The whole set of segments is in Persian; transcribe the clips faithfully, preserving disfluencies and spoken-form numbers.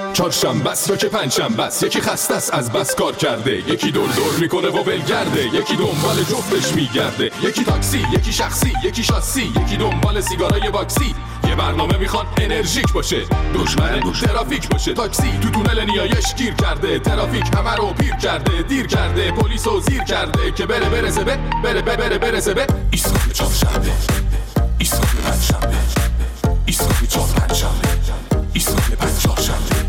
چهارشنبه است یا که پنجشنبه است، یکی خسته است از بس کار کرده، یکی دور دور میکنه و ولگرده، یکی دنبال جفتش میگرده، یکی تاکسی، یکی شخصی، یکی شاسی، یکی دنبال سیگارای باکسی. یه برنامه میخواد انرژیک باشه، دشمن ترافیک باشه. تاکسی تو تونل نیایش گیر کرده، ترافیک همه رو پیر کرده، دیر کرده، پلیسو زیر کرده که بره برسه به بره بره بره برسه به ایستگاه چهارشنبه، ایستگاه پنجشنبه، ایستگاه چهار پنجشنبه، ایستگاه پنجشنبه.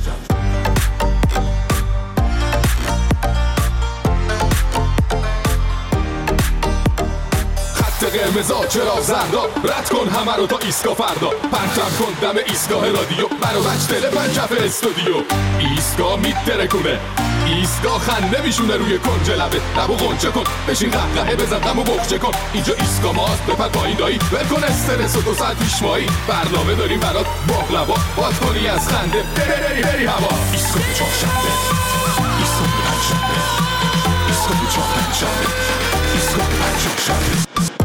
قرمزا چرا زردا، رد کن همه رو تا ایستگاه فردا، پرچم کن دم ایستگاه رادیو، برو بچ تلفن کف استودیو. ایستگاه میترکونه، ایستگاه خنده میشونه روی کنج لبه، لبو غنچه کن، بشین قهقهه بزن غمو بخچه کن. اینجا ایستگاه ماست، بپر پایین دایی، ول کن استرس و دو ساعت پیش مایی. برنامه داریم برات باقلوا، باد کنی از خنده بری بری بری هوا. ایستگاه چهارشنبه، ایستگاه پنجشنبه، ایستگاه چهار پنجشنبه، ایستگاه پنجشنبه.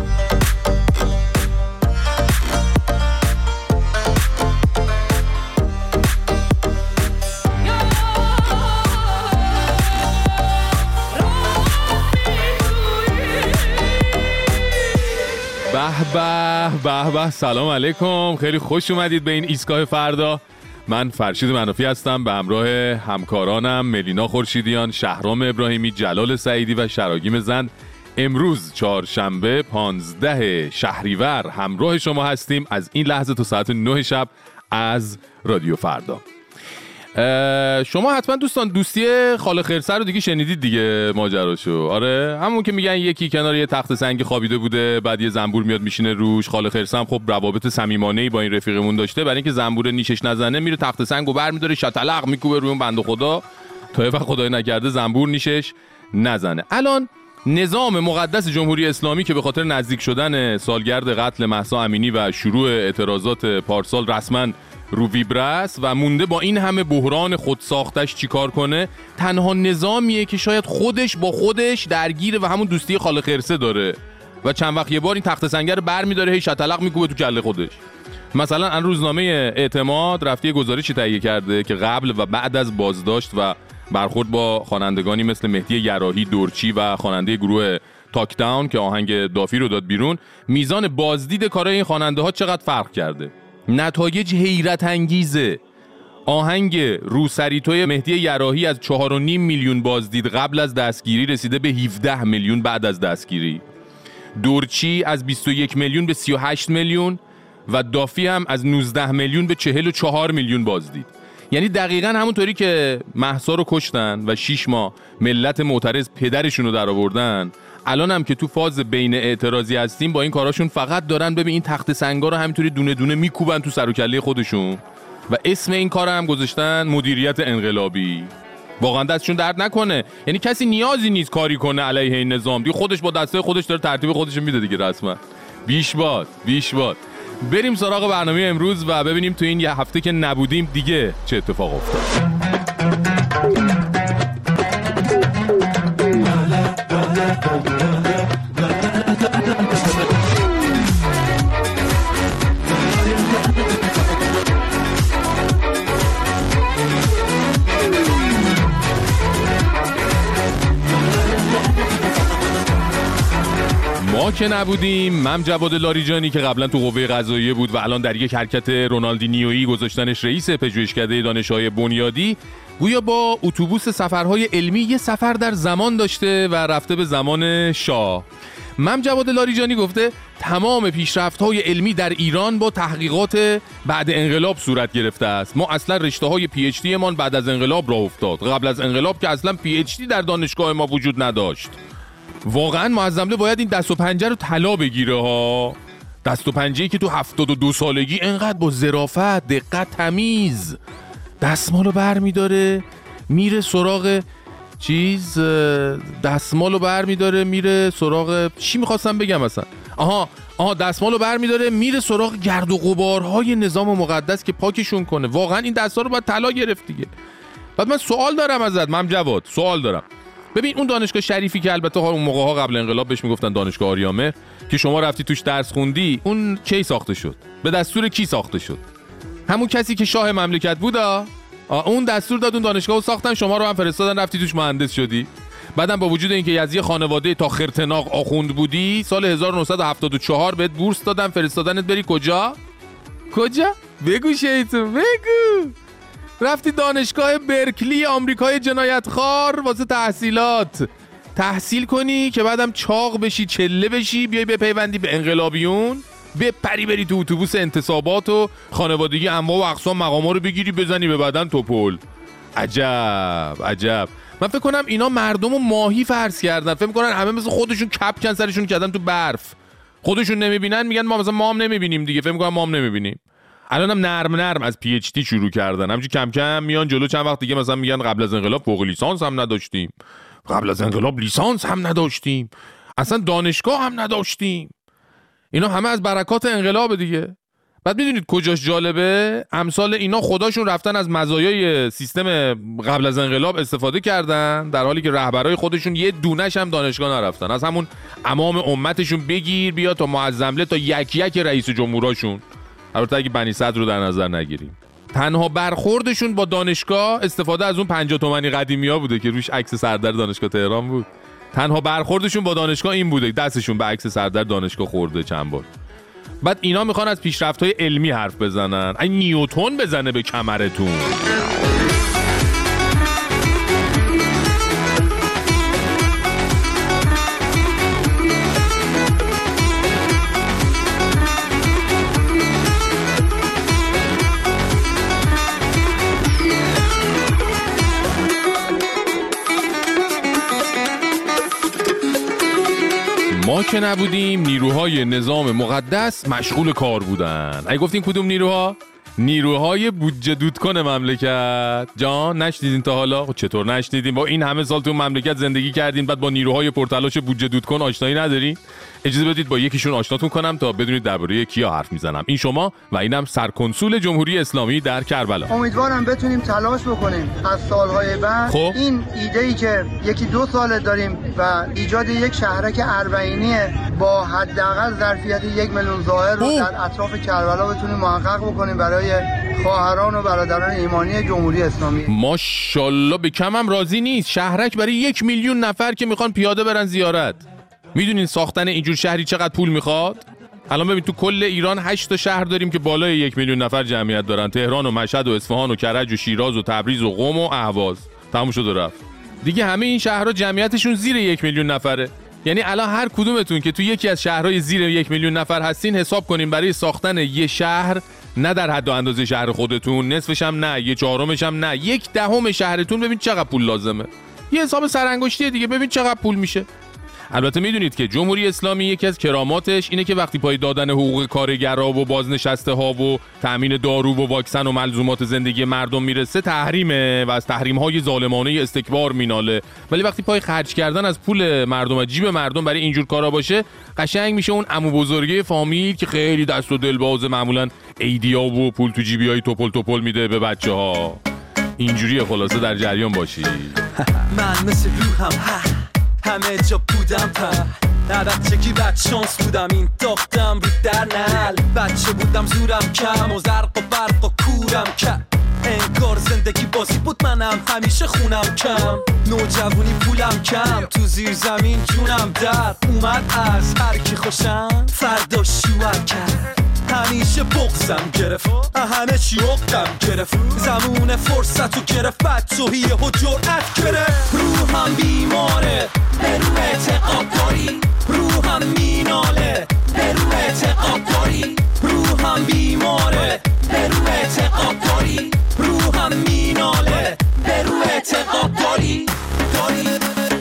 به به به، سلام علیکم، خیلی خوش اومدید به این ایستگاه فردا. من فرشید منافی هستم به همراه همکارانم ملینا خورشیدیان، شهرام ابراهیمی، جلال سعیدی و شراگیم زند. امروز چهارشنبه پانزده شهریور همراه شما هستیم از این لحظه تا ساعت نه شب از رادیو فردا. شما حتما دوستان دوستی خاله خرسه رو دیگه شنیدید دیگه ماجراشو. آره، همون که میگن یکی کنار یه تخت سنگی خوابیده بوده، بعد یه زنبور میاد میشینه روش. خاله خرسه هم خب روابط صمیمانه‌ای با این رفیقمون داشته، برای اینکه زنبور نیشش نزنه میره تخت سنگو برمی‌داره شتلق میکوبه روی اون بنده خدا تا یه وقت خدای نکرده زنبور نیشش نزنه. الان نظام مقدس جمهوری اسلامی که به خاطر نزدیک شدن سالگرد قتل مهسا امینی و شروع اعتراضات پارسال رسما رو ویبرس و مونده با این همه بحران خود ساختش چیکار کنه، تنها نظامیه که شاید خودش با خودش درگیره و همون دوستی خاله خرسه داره و چند وقت یه بار این تخت سنگر رو برمی‌داره هی شتلق میکوبه تو کله خودش. مثلا ان روزنامه اعتماد رفته گزارشی تهیه کرده که قبل و بعد از بازداشت و برخورد با خوانندگانی مثل مهدی یراحی، دورچی و خواننده گروه تاک داون که آهنگ دافی رو داد بیرون، میزان بازدید کارهای این خواننده ها چقدر فرق کرده. نتایج حیرت انگیزه. آهنگ روسریتوی مهدی یراحی از چهار و نیم میلیون بازدید قبل از دستگیری رسیده به هفده میلیون بعد از دستگیری. دورچی از بیست و یک میلیون به سی و هشت میلیون و دافی هم از نوزده میلیون به چهل و چهار میلیون بازدید. یعنی دقیقاً همونطوری که مهسا رو کشتن و شیش ماه ملت معترض پدرشون رو در آوردن، الان هم که تو فاز بین اعتراضی هستیم با این کاراشون فقط دارن ببین این تخت سنگا رو همینطوری دونه دونه میکوبن تو سر و کله خودشون و اسم این کار هم گذاشتن مدیریت انقلابی. واقعا دستشون درد نکنه، یعنی کسی نیازی نیست کاری کنه علیه این نظام دیگه، خودش با دسته خودش داره ترتیب خودش میده دیگه. رسما بیش باد بیش باد. بریم سراغ برنامه امروز و ببینیم تو این یه هفته که نبودیم دیگه چه اتفاق افتاد. ما که نبودیم، من جواد لاریجانی که قبلا تو قوه قضاییه بود و الان در یک حرکت رونالدینیویی گذاشتنش رئیس پژوهشکده دانشگاه بنیادی، گویا با اتوبوس سفرهای علمی یه سفر در زمان داشته و رفته به زمان شاه. من جواد لاریجانی گفته تمام پیشرفت‌های علمی در ایران با تحقیقات بعد انقلاب صورت گرفته است. ما اصلا رشته‌های پی اچ دی مان بعد از انقلاب راه افتاد. قبل از انقلاب که اصلا پی اچ دی در دانشگاه ما وجود نداشت. واقعا معظمله باید این دست و پنجه رو طلا بگیره ها. دست و پنجه‌ای که تو هفتاد و دو سالگی انقدر با ظرافت، دقت، تمیز دستمالو بر میداره میره سراغ چیز، دستمالو بر میداره میره سراغ چی میخواستم بگم مثلا آها آها دستمالو بر میداره میره سراغ گرد و غبارهای نظام مقدس که پاکشون کنه. واقعا این دستا رو باید طلا گرفت دیگه. بعد من سوال دارم ازت مم جواد، سوال دارم. ببین اون دانشگاه شریفی که البته اون موقع ها قبل انقلاب بهش میگفتن دانشگاه آریامهر که شما رفتی توش درس خوندی، اون کی ساخته شد؟ به دستور کی ساخته شد؟ همون کسی که شاه مملکت بودا؟ اون دستور داد اون دانشگاهو ساختن، شما رو هم فرستادن رفتی توش مهندس شدی. بعدم با وجود اینکه از یه خانواده تا خرتناق آخوند بودی، سال هزار و نهصد و هفتاد و چهار بهت بورس دادن فرستادنت بری کجا؟ کجا؟ بگو شیطون بگو. رفتی دانشگاه برکلی آمریکای جنایتخوار واسه تحصیلات، تحصیل کنی که بعدم چاق بشی، چله بشی، بیای بپیوندی به انقلابیون، بپری بری تو اتوبوس انتصابات و خانوادگی انواع و اقسام مقاما رو بگیری بزنی به بدن توپل. عجب عجب. من فکر کنم اینا مردم رو ماهی فرض کردن، فکر میکنن همه مثل خودشون کپکن سرشون کردن تو برف، خودشون نمیبینن میگن ما مثلا ما هم نمیبینیم دیگه، فکر میکنن ما هم نمیبینیم. الانم نرم نرم از پی اچ دی شروع کردن، همینجوری کم کم میان جلو. چند وقت دیگه مثلا میگن قبل از انقلاب فوق لیسانس هم نداشتیم، قبل از انقلاب لیسانس هم نداشتیم، اصلا دانشگاه هم نداشتیم. اینا همه از برکات انقلاب دیگه. بعد میدونید کجاش جالبه؟ امثال اینا خداشون رفتن از مزایای سیستم قبل از انقلاب استفاده کردن، در حالی که رهبرای خودشون یه دونش هم دانشگاه نرفتن. از همون امام امتشون بگیر بیا تا معظمله تا یک یک رئیس جمهوراشون، البته اگه بنی صدر رو در نظر نگیریم. تنها برخوردشون با دانشگاه استفاده از اون پنجاه تومانی قدیمی‌ها بوده که روش عکس سردر دانشگاه تهران بود. تنها برخوردشون با دانشگاه این بوده، دستشون به عکس سردر دانشگاه خورده چند بار. بعد اینا میخوان از پیشرفت‌های علمی حرف بزنن، این نیوتن بزنه به کمرتون. ما که نبودیم نیروهای نظام مقدس مشغول کار بودن. اگه گفتین کدوم نیروها؟ نیروهای بودجه دودکن مملکت. جان نشنیدین تا حالا؟ چطور نشنیدین؟ با این همه سال تو مملکت زندگی کردین بعد با نیروهای پرتلاش بودجه دودکن آشنایی ندارین؟ اجازه بدید با یکیشون آشناتون کنم تا بدونید درباره کیا حرف میزنم. این شما و اینم سرکنسول جمهوری اسلامی در کربلا. امیدوارم بتونیم تلاش بکنیم از سالهای بعد خب؟ این ایده‌ای که یکی دو سال داریم و ایجاد یک شهرک اربعینی با حداقل ظرفیت یک میلیون زائر رو در اطراف کربلا بتونیم محقق بکنیم برای خواهران و برادران ایمانی جمهوری اسلامی. ماشاءالله به کمم راضی نیست. شهرک برای یک میلیون نفر که میخوان پیاده برن زیارت. میدونین ساختن اینجور شهری چقدر پول میخواد؟ الان ببین تو کل ایران هشت تا شهر داریم که بالای یک میلیون نفر جمعیت دارن، تهران و مشهد و اصفهان و کرج و شیراز و تبریز و قم و اهواز. تموم شد و رفت. دیگه همه این شهرها جمعیتشون زیر یک میلیون نفره. یعنی الان هر کدومتون که تو یکی از شهرهای زیر یک میلیون نفر هستین حساب کنین برای ساختن یه شهر، نه در حد و اندازه شهر خودتون، نصفش هم نه، یه چهارمش هم نه، یک دهم شهرتون، ببین چقدر پول لازمه. یه حساب سرانگشتی دیگه، ببین چقدر پول میشه. البته میدونید که جمهوری اسلامی یکی از کراماتش اینه که وقتی پای دادن حقوق کارگرها و بازنشسته ها و تامین دارو و واکسن و ملزومات زندگی مردم میرسه تحریمه و از تحریم های ظالمانه استکبار میناله، ولی وقتی پای خرج کردن از پول مردم و جیب مردم برای اینجور کارا باشه قشنگ میشه اون عمو بزرگه فامیل که خیلی دست و دل باز، معمولا ایدیا و پول تو جیبیای توپل توپل میده به بچه‌ها. اینجوری خلاصه در جریان باشی. من مثل روحم همه جا بودم پر نه بچگی بد شانس بودم این داختم رو در نل بچه بودم زورم کم و زرق و برق و کورم کم انگار زندگی بازی بود منم همیشه خونم کم نوجوانی پولم کم تو زیر زمین جونم در اومد از هر کی خوشم فردا شوهر کرد همیشه بغزم گرفت همه چی عقدم گرفت زمون فرصت رو گرفت بچه‌هی و جرأت گرفت روحم بیماره به رو اعتقاد داری روحم میناله به رو اعتقاد داری روحم بیماره به رو اعتقاد داری روحم میناله به رو اعتقاد داری داری داری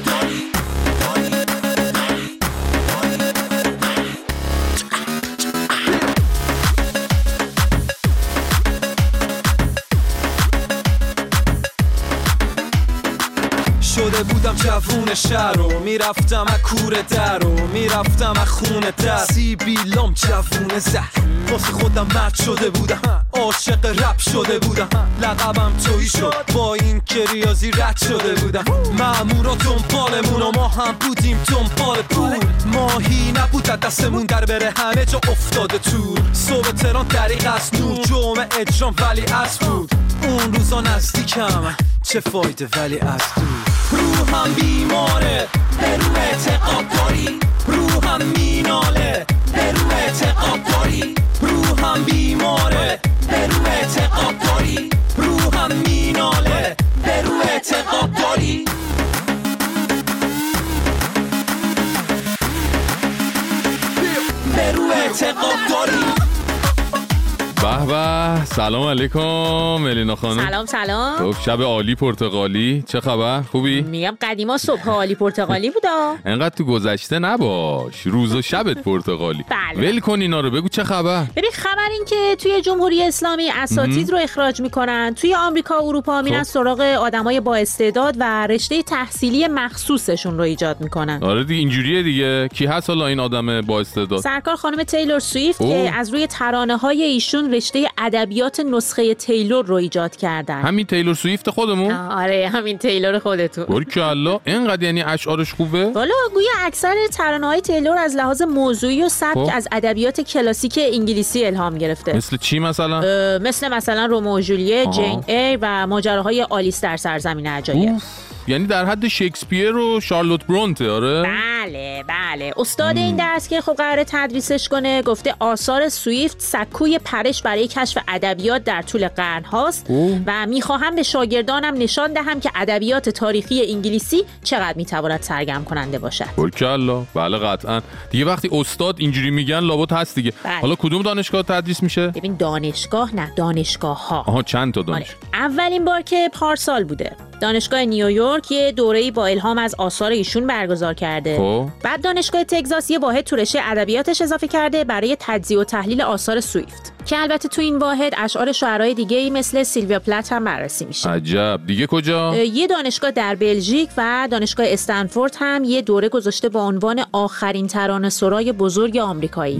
شده بودم جوون شهر و میرفتم از کوره در و میرفتم از خونه در سیبیلام جوون زهر واسه خودم مرد شده بودم عاشق رپ شده بودم، لقبم تویی شد با این که ریاضی رد شده بودم. مامورا دنبالمون و ما هم بودیم دنبال پول، ماهی نبود دستمون در بره همه جا افتاده تور. صبح تهران دریق از نور، جمعه اجرام ولی از بود. اون روزا نزدیکم چه فایده ولی از دور. روحم بیماره به رو اعتقاد داری، روحم میناله به رو اعتقاد داری، روحم بیماره به رو اعتقاد داری، روحم میناله به رو اعتقاد داری. به رو اعتقاد داری. به به، سلام علیکم ملینا خانم. سلام سلام. خب شب عالی پرتغالی، چه خبر؟ خوبی؟ میگم قدیما صبح عالی پرتغالی بودا. انقدر تو گذشته نباش، روز و شبت پرتغالی. بله. ول کن اینا رو، بگو چه خبر؟ ببین خبر این که توی جمهوری اسلامی اساتید رو اخراج میکنن، توی آمریکا و اروپا میرن سراغ آدمای با استعداد و رشته تحصیلی مخصوصشون رو ایجاد میکنن. آره دیگه اینجوریه دیگه. کی هست حالا این آدم با استعداد؟ سرکار خانم تیلور سویفت که از روی ترانه‌های ایشون رشته ادبیات نسخه تیلور رو ایجاد کردن. همین تیلور سویفت خودمون؟ آره همین تیلور خودتون. بارکالله، اینقدر یعنی اشعارش خوبه؟ والا گویا اکثر ترانه‌های تیلور از لحاظ موضوعی و سبک از ادبیات کلاسیک انگلیسی الهام گرفته. مثل چی مثلا؟ مثل مثلا رومئو و جولیت، جین ایر و ماجراهای آلیس در سرزمین عجایب. یعنی در حد شکسپیر و شارلوت برونته. آره بله بله. استاد این درس که خب قراره تدریسش کنه گفته آثار سویفت سکوی پرش برای کشف ادبیات در طول قرن هاست و میخواهم به شاگردانم نشان دهم که ادبیات تاریخی انگلیسی چقدر میتواند سرگرم کننده باشد. بارکالله. بله قطعا دیگه وقتی استاد اینجوری میگن لابد هست دیگه. بله. حالا کدوم دانشگاه تدریس میشه؟ ببین دانشگاه نه دانشگاه ها. آها چند تا دانشگاه؟ آره. اولین بار که پارسال بوده دانشگاه نیویورک یه دوره‌ای با الهام از آثار ایشون برگزار کرده. خب بعد دانشگاه تگزاس یه واحد تو رشته ادبیاتش اضافه کرده برای تجزیه و تحلیل آثار سویفت که البته تو این واحد اشعار شاعرای دیگه‌ای مثل سیلویا پلات هم بررسی میشه. عجب. دیگه کجا؟ یه دانشگاه در بلژیک و دانشگاه استنفورد هم یه دوره گذاشته با عنوان آخرین ترانه‌سرای بزرگ آمریکایی.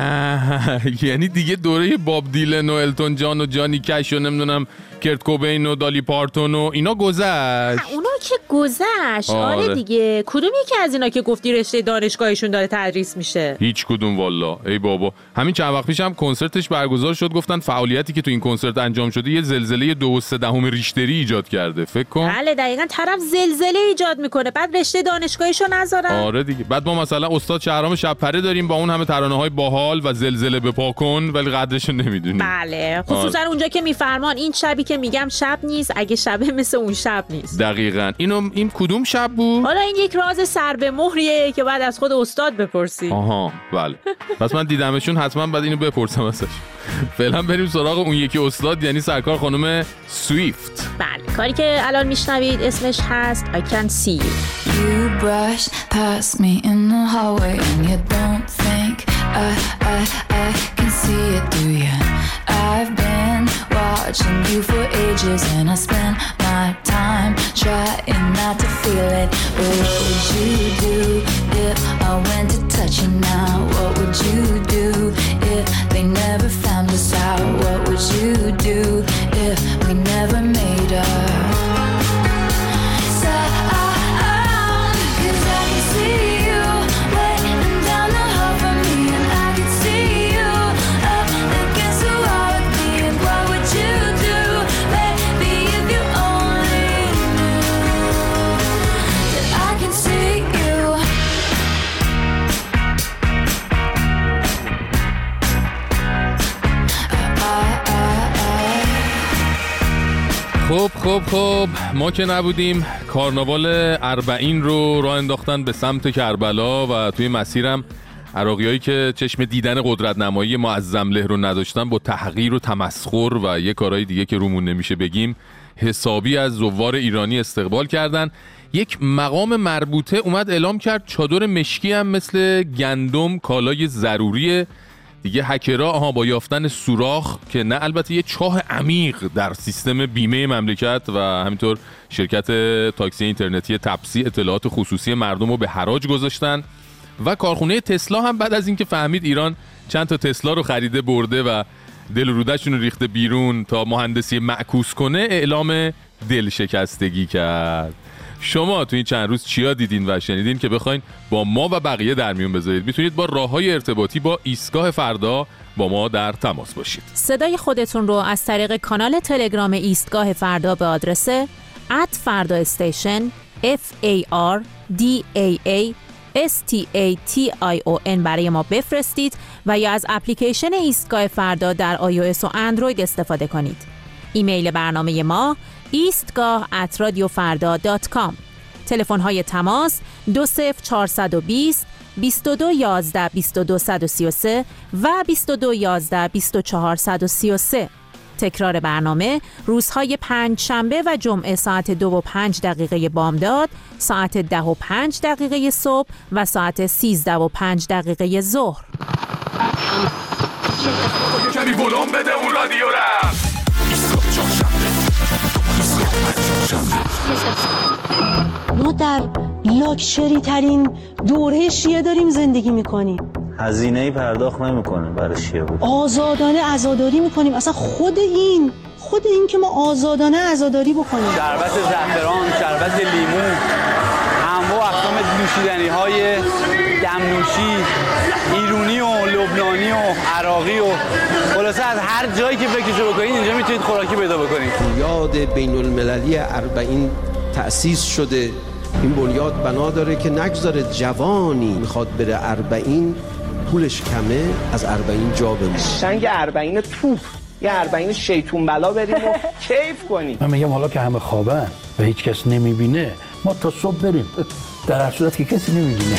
نه یعنی دیگه دوره باب دیلن و التون جان و جانی کش و نمیدونم کرت کوبین و دالی پارتون و اینا گذشت. اونا که گذشت. آره. آره دیگه. کدوم یکی از اینا که گفتی رشته دانشگاهشون داره تدریس میشه؟ هیچ کدوم والا. ای بابا، همین چند وقت پیشم کنسرتش برگزار شد، گفتن فعالیتی که تو این کنسرت انجام شده یه زلزله دو و سه دهم ریشتری ایجاد کرده. فکر کن. بله دقیقاً. طرف زلزله ایجاد میکنه بعد رشته دانشگاهیشو نذارن. آره دیگه. بعد ما مثلا استاد شهرام شب‌پره داریم با اون همه ترانه‌های باحال و زلزله بپا کن ولی قدرش نمیدونیم. بله خصوصا آره. اونجا که میفرمان این شبی که میگم شب نیست، اگه شبه مثل اون شب نیست. دقیقاً. اینو این کدوم شب بود؟ حالا این یک راز سر به مهریه که بعد از خود استاد بپرسی. آها بله. پس من دیدمشون حتما بعد اینو بپرسم ازش. فعلا بریم سراغ اون یکی استاد یعنی سرکار خانم سویفت. بله کاری که الان میشنوید اسمش هست I Can See You. You brushed past me in the hallway and you don't think I, I, I can see it, do you? I've been watching you for ages and I spend my time trying not to feel it. But what would you do if I went to touch you now? What would you do if they never found us out? What would you do if we never made up? خب خب خب ما که نبودیم کارناوال اربعین رو راه انداختن به سمت کربلا و توی مسیرم عراقیایی که چشم دیدن قدرت نمایی معظم له رو نداشتن با تحقیر و تمسخر و یه کارهای دیگه که رومون نمیشه بگیم حسابی از زوار ایرانی استقبال کردن. یک مقام مربوطه اومد اعلام کرد چادر مشکی هم مثل گندم کالای ضروریه دیگه. هکرها آها با یافتن سوراخ که نه البته یه چاه عمیق در سیستم بیمه مملکت و همینطور شرکت تاکسی اینترنتی تپسی اطلاعات خصوصی مردم رو به حراج گذاشتن و کارخونه تسلا هم بعد از اینکه فهمید ایران چند تا تسلا رو خریده برده و دل و روده‌شون رو ریخته بیرون تا مهندسی معکوس کنه، اعلام دل شکستگی کرد. شما تو این چند روز چیا دیدین و شنیدین که بخواین با ما و بقیه در میون بذارید؟ میتونید با راه‌های ارتباطی با ایستگاه فردا با ما در تماس باشید. صدای خودتون رو از طریق کانال تلگرام ایستگاه فردا به آدرس ات فردا استیشن اف ای آر دی ای ای اس تی ای تی آی او ان برای ما بفرستید و یا از اپلیکیشن ایستگاه فردا در آی او اس و اندروید استفاده کنید. ایمیل برنامه ما ایستگاه ات رادیو فردا دات کام. تلفن های تماس دو صفر چهارصد و بیست بیست و دو یازده بیست و دو صد و سی و سه و بیست و دو یازده بیست و چهار صد و سی و سه. تکرار برنامه روزهای پنج شنبه و جمعه ساعت دو و پنج دقیقه بامداد، ساعت ده و پنج دقیقه صبح و ساعت سیزده و پنج دقیقه ظهر. کمی ولوم بده اون رادیو را. ما در لاکچری ترین دوره شیعه داریم زندگی میکنیم. هزینه‌ای پرداخت نمی‌کنیم برای شیعه بود. آزادانه عزاداری میکنیم. اصلا خود این خود این که ما آزادانه عزاداری بکنیم. شربت زعفران، شربت لیمو، انواع اقسام نوشیدنی‌های دمنوشی، ایرانی و لبنانی و عراقی و خلاصه از هر جایی که فکرشو بکنید اینجا میتونید خوراکی پیدا بکنید. بنیاد بین المللی اربعین تأسیس شده. این بنیاد بنا داره که نگذاره جوانی میخواد بره اربعین پولش کمه از اربعین جا بمونه. سنگ اربعین توپ یه اربعین شیطون بلا بریم و کیف کنیم. من میگم حالا که همه خوابن و هیچ کس نمیبینه ما تا صبح بریم، در هر صورت که کسی نمیبینه.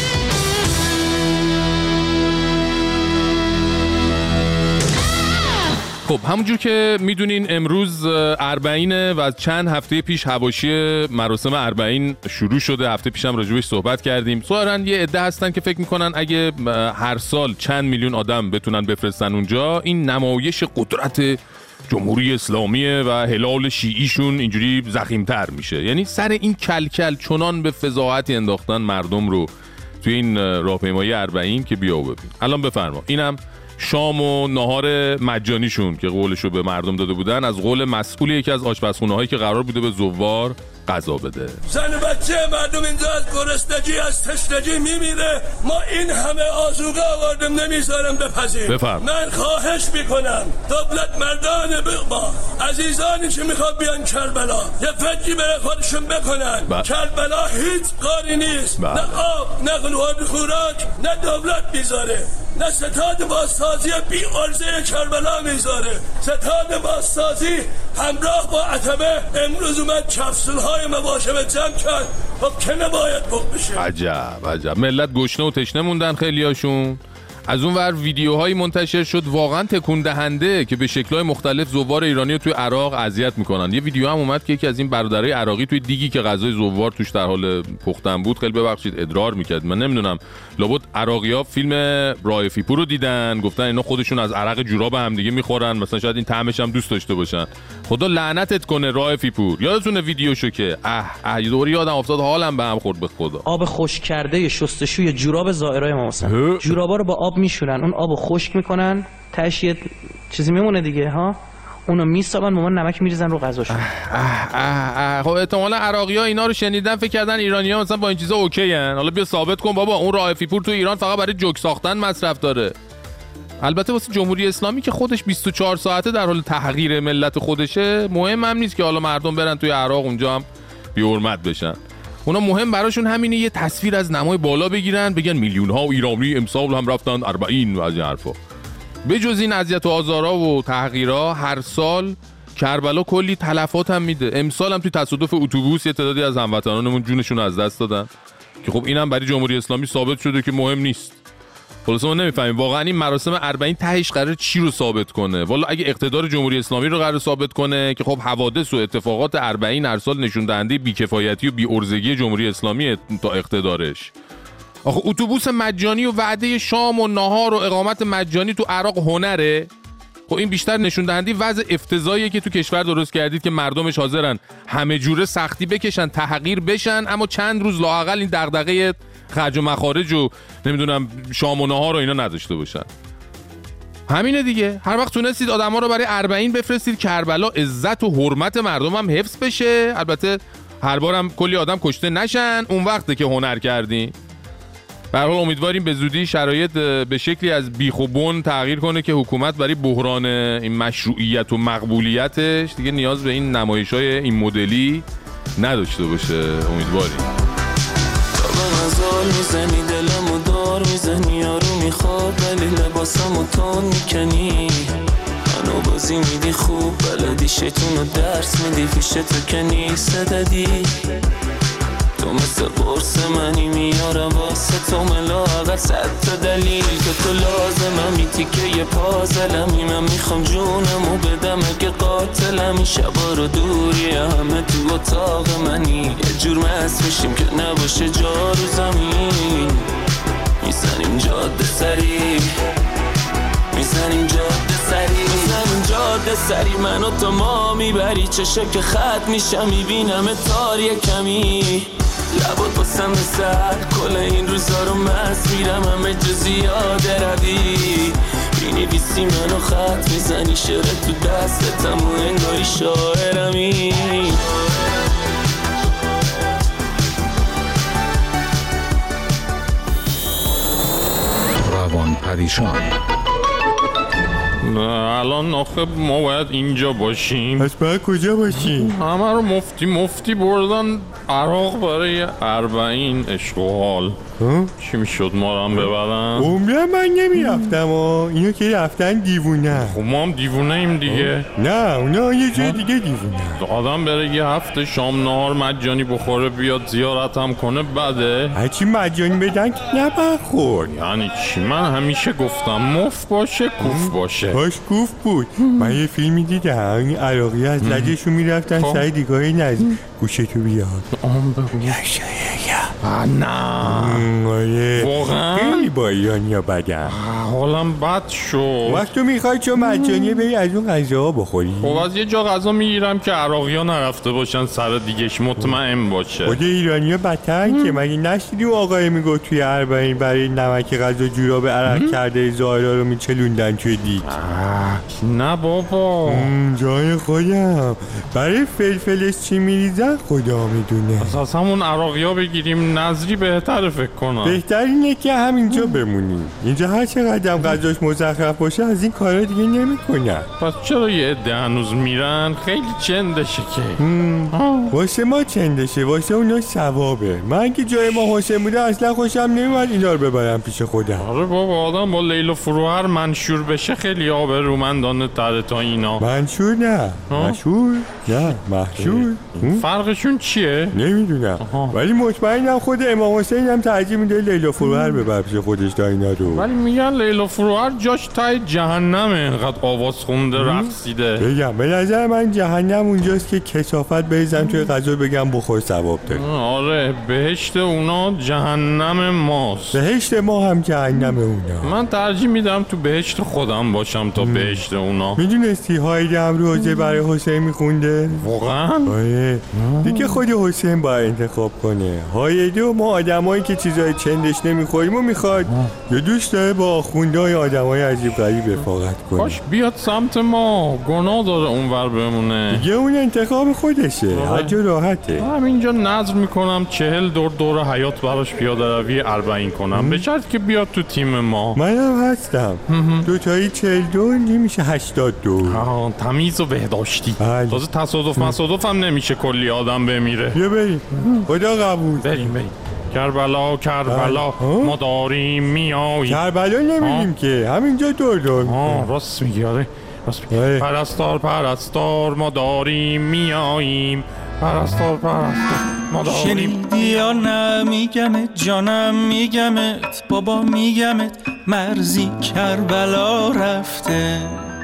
خب همونجور که میدونین امروز اربعینه و از چند هفته پیش حواشی مراسم اربعین شروع شده. هفته پیشم راجبش صحبت کردیم. ظاهراً یه عده هستن که فکر میکنن اگه هر سال چند میلیون آدم بتونن بفرستن اونجا، این نمایش قدرت جمهوری اسلامیه و هلال شیعیشون اینجوری ضخیم‌تر میشه. یعنی سر این کلکل چنان به فضاحتی انداختن مردم رو توی این راهپیمایی اربعین که بیا و ببین. الان بفرما. اینم شام و نهار مجانیشون که قولشو به مردم داده بودن از قول مسئول یکی از آشپزخونه هایی که قرار بوده به زوار غذا بده. زن و بچه مردم اینجا از گرسنگی از تشنگی میمیره، ما این همه آذوقه آوردیم نمیذارم بپذیر. بفرم. من خواهش میکنم دولت مردان بقبا عزیزانی که میخواد بیان کربلا یه فکری برای خودشون بکنن. با. کربلا هیچ قاری نیست. با. نه آب نه قلوان خوراک نه دولت میذاره، نه ستاد بازسازی بی عرضه کربلا میذاره. ستاد بازسازی همراه با عتبه امروز اومد کپسول‌های مباشرت جمع کرد. خب که نباید پخت بشه. عجب عجب. ملت گشنه و تشنه موندن خیلیاشون. از اون ور ویدیوهایی منتشر شد واقعا تکون دهنده که به شکل‌های مختلف زوار ایرانی رو توی عراق اذیت میکنن. یه ویدیو هم اومد که یکی از این برادرای عراقی توی دیگی که غذای زوار توش در حال پختن بود، خیلی ببخشید ادرار میکرد. من نمیدونم، لابد عراقی‌ها فیلم رائفی پور رو دیدن، گفتن اینا خودشون از عرق جوراب هم دیگه میخورن، مثلا شاید این طعمش هم دوست داشته باشن. خدا لعنتت کنه رائفی پور. یادتونه ویدیوشو که اه اه دوری یادم افتاد، حالم به هم خورد به خدا. آب خشک کرده شستشوی جوراب زائرای ما مثلا. جورابا رو با آب میشورن، اون آبو خشک میکنن، تهش یه چیزی میمونه دیگه ها، اونو میسابن، مامان نمک میریزن رو غذاشون. خب احتمالاً عراقی‌ها اینا رو شنیدن فکر کردن ایرانی‌ها مثلا با این چیزا اوکی ان. حالا بیا ثابت کن بابا اون رائفی پور تو ایران فقط برای جوک ساختن مصرف داره. البته واسه جمهوری اسلامی که خودش بیست و چهار ساعته در حال تحقیر ملت خودشه، مهم هم نیست که حالا مردم برن توی عراق اونجا هم بی حرمت بشن. اونا مهم براشون همینه یه تصویر از نمای بالا بگیرن، بگن میلیون ها ایرانی امسال هم رفتن اربعین و از این حرفا. به جز این اذیت و آزارا و تحقیرها، هر سال کربلا کلی تلفات هم میده. امسال هم توی تصادف اتوبوس یه تعدادی از هموطنانمون جونشون از دست دادن که خب اینم برای جمهوری اسلامی ثابت شده که مهم نیست. خلاص ما نمیفهمیم واقعا این مراسم اربعین تهش قراره چی رو ثابت کنه. والا اگه اقتدار جمهوری اسلامی رو قراره ثابت کنه که خب حوادث و اتفاقات اربعین هر سال نشون دهنده بی‌کفایتی و بی‌عرضگی جمهوری اسلامی تا اقتدارش. آخه اتوبوس مجانی و وعده شام و نهار و اقامت مجانی تو عراق هنره؟ خب این بیشتر نشون دهنده وضع افتضاحیه که تو کشور درست کردید که مردمش حاضرن همه جوره سختی بکشن، تحقیر بشن، اما چند روز لااقل این دغدغه خرج و مخارج و نمیدونم شام و نهار رو اینا نداشته باشن. همینه دیگه. هر وقت تونستید آدما رو برای اربعین بفرستید کربلا عزت و حرمت مردم هم حفظ بشه، البته هر بارم کلی آدم کشته نشن، اون وقته که هنر کردین. به هر حال امیدواریم به زودی شرایط به شکلی از بیخ و بن تغییر کنه که حکومت برای بحران این مشروعیت و مقبولیتش دیگه نیاز به این نمایش‌های این مدلی نداشته باشه. امیدواریم. غزال میزنی دلمو دار میزنی یارو میخواد ولی لباسمو تون میکنی منو بازی میدی خوب بلدی شیطونو درس میدی پیش تو کنیسه دادی تو مثل قرص منی میارم واسه تو ملاقل صد تا دلیل که تو لازممی تیکه یه پازلمی من میخوام جونمو بدم اگه قاتلم این شبا رو دوری همه تو اتاق منی یه جور مست میشیم که نباشه جا رو زمین میزنیم جاده سری میزنیم جاده سری میزنیم جاده سری منو تو ما میبری چشا که خط میشم میبینم تار یه کمی لبات باسم سر کل این روزا رو مست میرم همه جا زیاده روی بینویسی منو خط میزنی شعر تو دستتم و انگاری شاعرمی روان پریشان. الان آخه ما باید اینجا باشیم. پس باید کجا باشیم؟ همه رو مفتی مفتی بردن عراق برای اربعین عشق و حال. چی میشد ما رو هم ببرن؟ عمره من نمیرفتم ها، اینا که رفتن دیوونه. خب ما هم دیوونه ایم دیگه. نه اونا یه جای دیگه دیوونه. آدم بره یه هفته شام نهار مجانی بخوره بیاد زیارت هم کنه بده. هرچی مجانی بدن که نبخور. یعنی چی؟ من همیشه گفتم مف باشه کوف باشه. باش کوف بود. من یه فیلمی دیدم این عراقی از لجشون میرفتن سر دیگاه نزد گوشتو بیاد. آم بگو. نه آره واقعا خیلی با ایرانیا بدم. حالم بد شد. وقت تو میخوای چون مجانیه بری از اون غذاها بخوری. خب از یه جا غذا میگیرم که عراقی ها نرفته باشن سر دیگهش مطمئن باشه. خود ایرانیا بدترن که مگه نشدی اون آقای میگو توی اربعین برای نمک غذا جوراب عرق کرده زائرا رو میچلوندن توی دیگ. نه بابا جای خودم برای فلفلش چی میریزن خدا میدونه. از همون عراقی ها بگیریم نظری بهتره فکر کنم. بهتر اینه که همینجا بمونیم. اینجا هر چقدر غذاش مزخرف باشه از این کارا دیگه نمیکنن. پس چرا یه عده هنوز میرن؟ خیلی چندشه که. واسه ما چندشه، واسه اونا ثوابه. من که جای ما حسین بوده اصلا خوشم نمیاد اینا رو ببرم پیش خودم. آره بابا آدم با لیل و فروهر منشور بشه خیلی آبرومندانه تره تا اینا. منشور نه مشهور نه محشور. فرقشون چیه؟ نمیدونم ولی مطمئنم خود امام حسین هم ترجیح میده لیلا فروهر ببر پیش خودش تا اینا رو. ولی میگن لیلا فروهر جاش تای جهنمه اینقدر آواز خونده رقصیده. بگم به نظر من جهنم اونجاست که کثافت بریزم توی غذا بگم بخور ثواب داری. آره بهشت اونا جهنم ماست. بهشت ما هم جهنم اونا. من ترجیح میدم تو بهشت خودم باشم تا بهشت اونا. میدونستی هایده هم روزه برای حسین میخونده؟ واقعا؟ آره دیگه خود حسین باید انتخاب کنه. هایده و ما آدمایی که چیزای چندش نمیخوریم و میخواد یا دوست داره با آخوندهای آدمای عجیب غریب رفاقت کنه. باش بیاد سمت ما، گناه داره اونور بمونه. دیگه اون انتخاب خودشه. هر جا راحته. همینجا نظر میکنم چهل دور دور حیات براش پیاده روی اربعین کنم به شرط که بیاد تو تیم ما. منم هستم. دوتایی چهل دور نمیشه هشتاد دور. تمیز و بهداشتی. تازه تصادف مصادف هم نمیشه کلی آدم بمیره. بیا بریم. خدا قبول. بریم بریم. کربلا کربلا ما داریم میاییم. کربلا نمیدیم که همینجا دور دور. آه راست میگی. آره راست میگی. پرستار پرستار ما داریم میاییم. پرستار پرستار ما داریم. شنیدی یا نمیگمت جانم میگمت بابا میگمت مرزی کربلا رفته.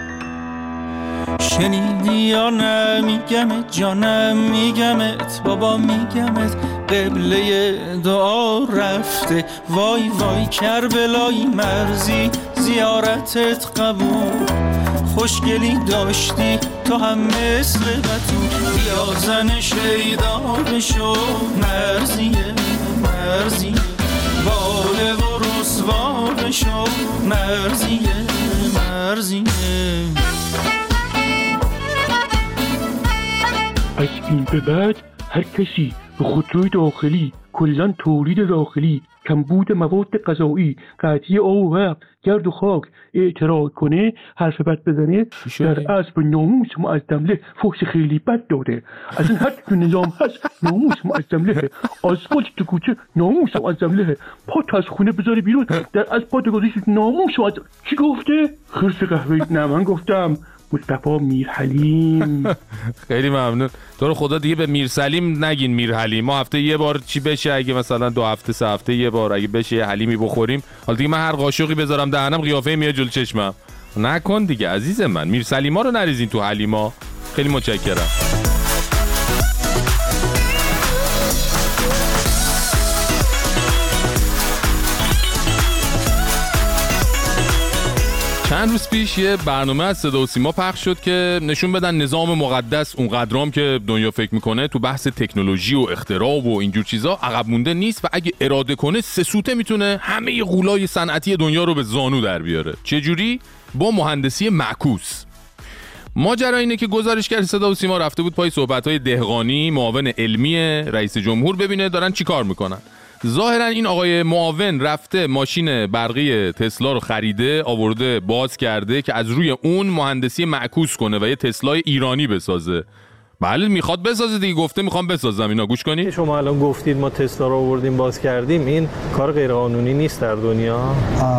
شنیدی یا نمیگمت جانم میگمت بابا میگمت قبله دعا رفته. وای وای کربلای مرزی زیارتت قبول خوشگلی داشتی تو هم مثل بطول. بیا زن شیدا بشو مرزیه مرزیه واله و رسوا واقعشو مرزیه مرزیه. از این به بعد هر کسی به خودروی داخلی، کلان تولید داخلی، کمبود مواد غذایی، قطعی آب و برق، گرد و خاک اعتراض کنه، حرف بد بزنه، در اصل به ناموس معظمله فحش خیلی بد داده. از این حد که نظام هست ناموس معظمله، آسفالت تو کوچه ناموس معظمله، پات از خونه بذاری بیرون در از پات گذاشت ناموس معظمله. چی گفته؟ خرس قهوه‌ای. نه من گفتم مصطفی میرحلیم. خیلی ممنون. تو رو خدا دیگه به میرسلیم نگین میرحلیم. ما هفته یه بار چی بشه، اگه مثلا دو هفته سه هفته یه بار اگه بشه یه حلیمی بخوریم، حالا دیگه من هر قاشقی بذارم دهنم قیافه میاد جلو چشمم. نکن دیگه عزیز من، میرسلیما رو نریزین تو حلیما. خیلی متشکرم. چند روز پیش یه برنامه از صدا و سیما پخش شد که نشون بدن نظام مقدس اونقدرام که دنیا فکر میکنه تو بحث تکنولوژی و اختراع و اینجور چیزا عقب مونده نیست و اگه اراده کنه سه سوته میتونه همه غولای صنعتی دنیا رو به زانو در بیاره. چه جوری؟ با مهندسی معکوس. ماجرا اینه که گزارشگر صدا و سیما رفته بود پای صحبت‌های دهقانی، معاون علمی رئیس جمهور، ببینه دارن چی کار میکنن. ظاهرا این آقای معاون رفته ماشین برقی تسلا رو خریده، آورده باز کرده که از روی اون مهندسی معکوس کنه و یه تسلای ایرانی بسازه. بله میخواد بسازه دیگه، گفته میخوام بسازم. اینا گوش کنید. شما الان گفتید ما تسلا رو آوردیم باز کردیم، این کار غیر قانونی نیست در دنیا؟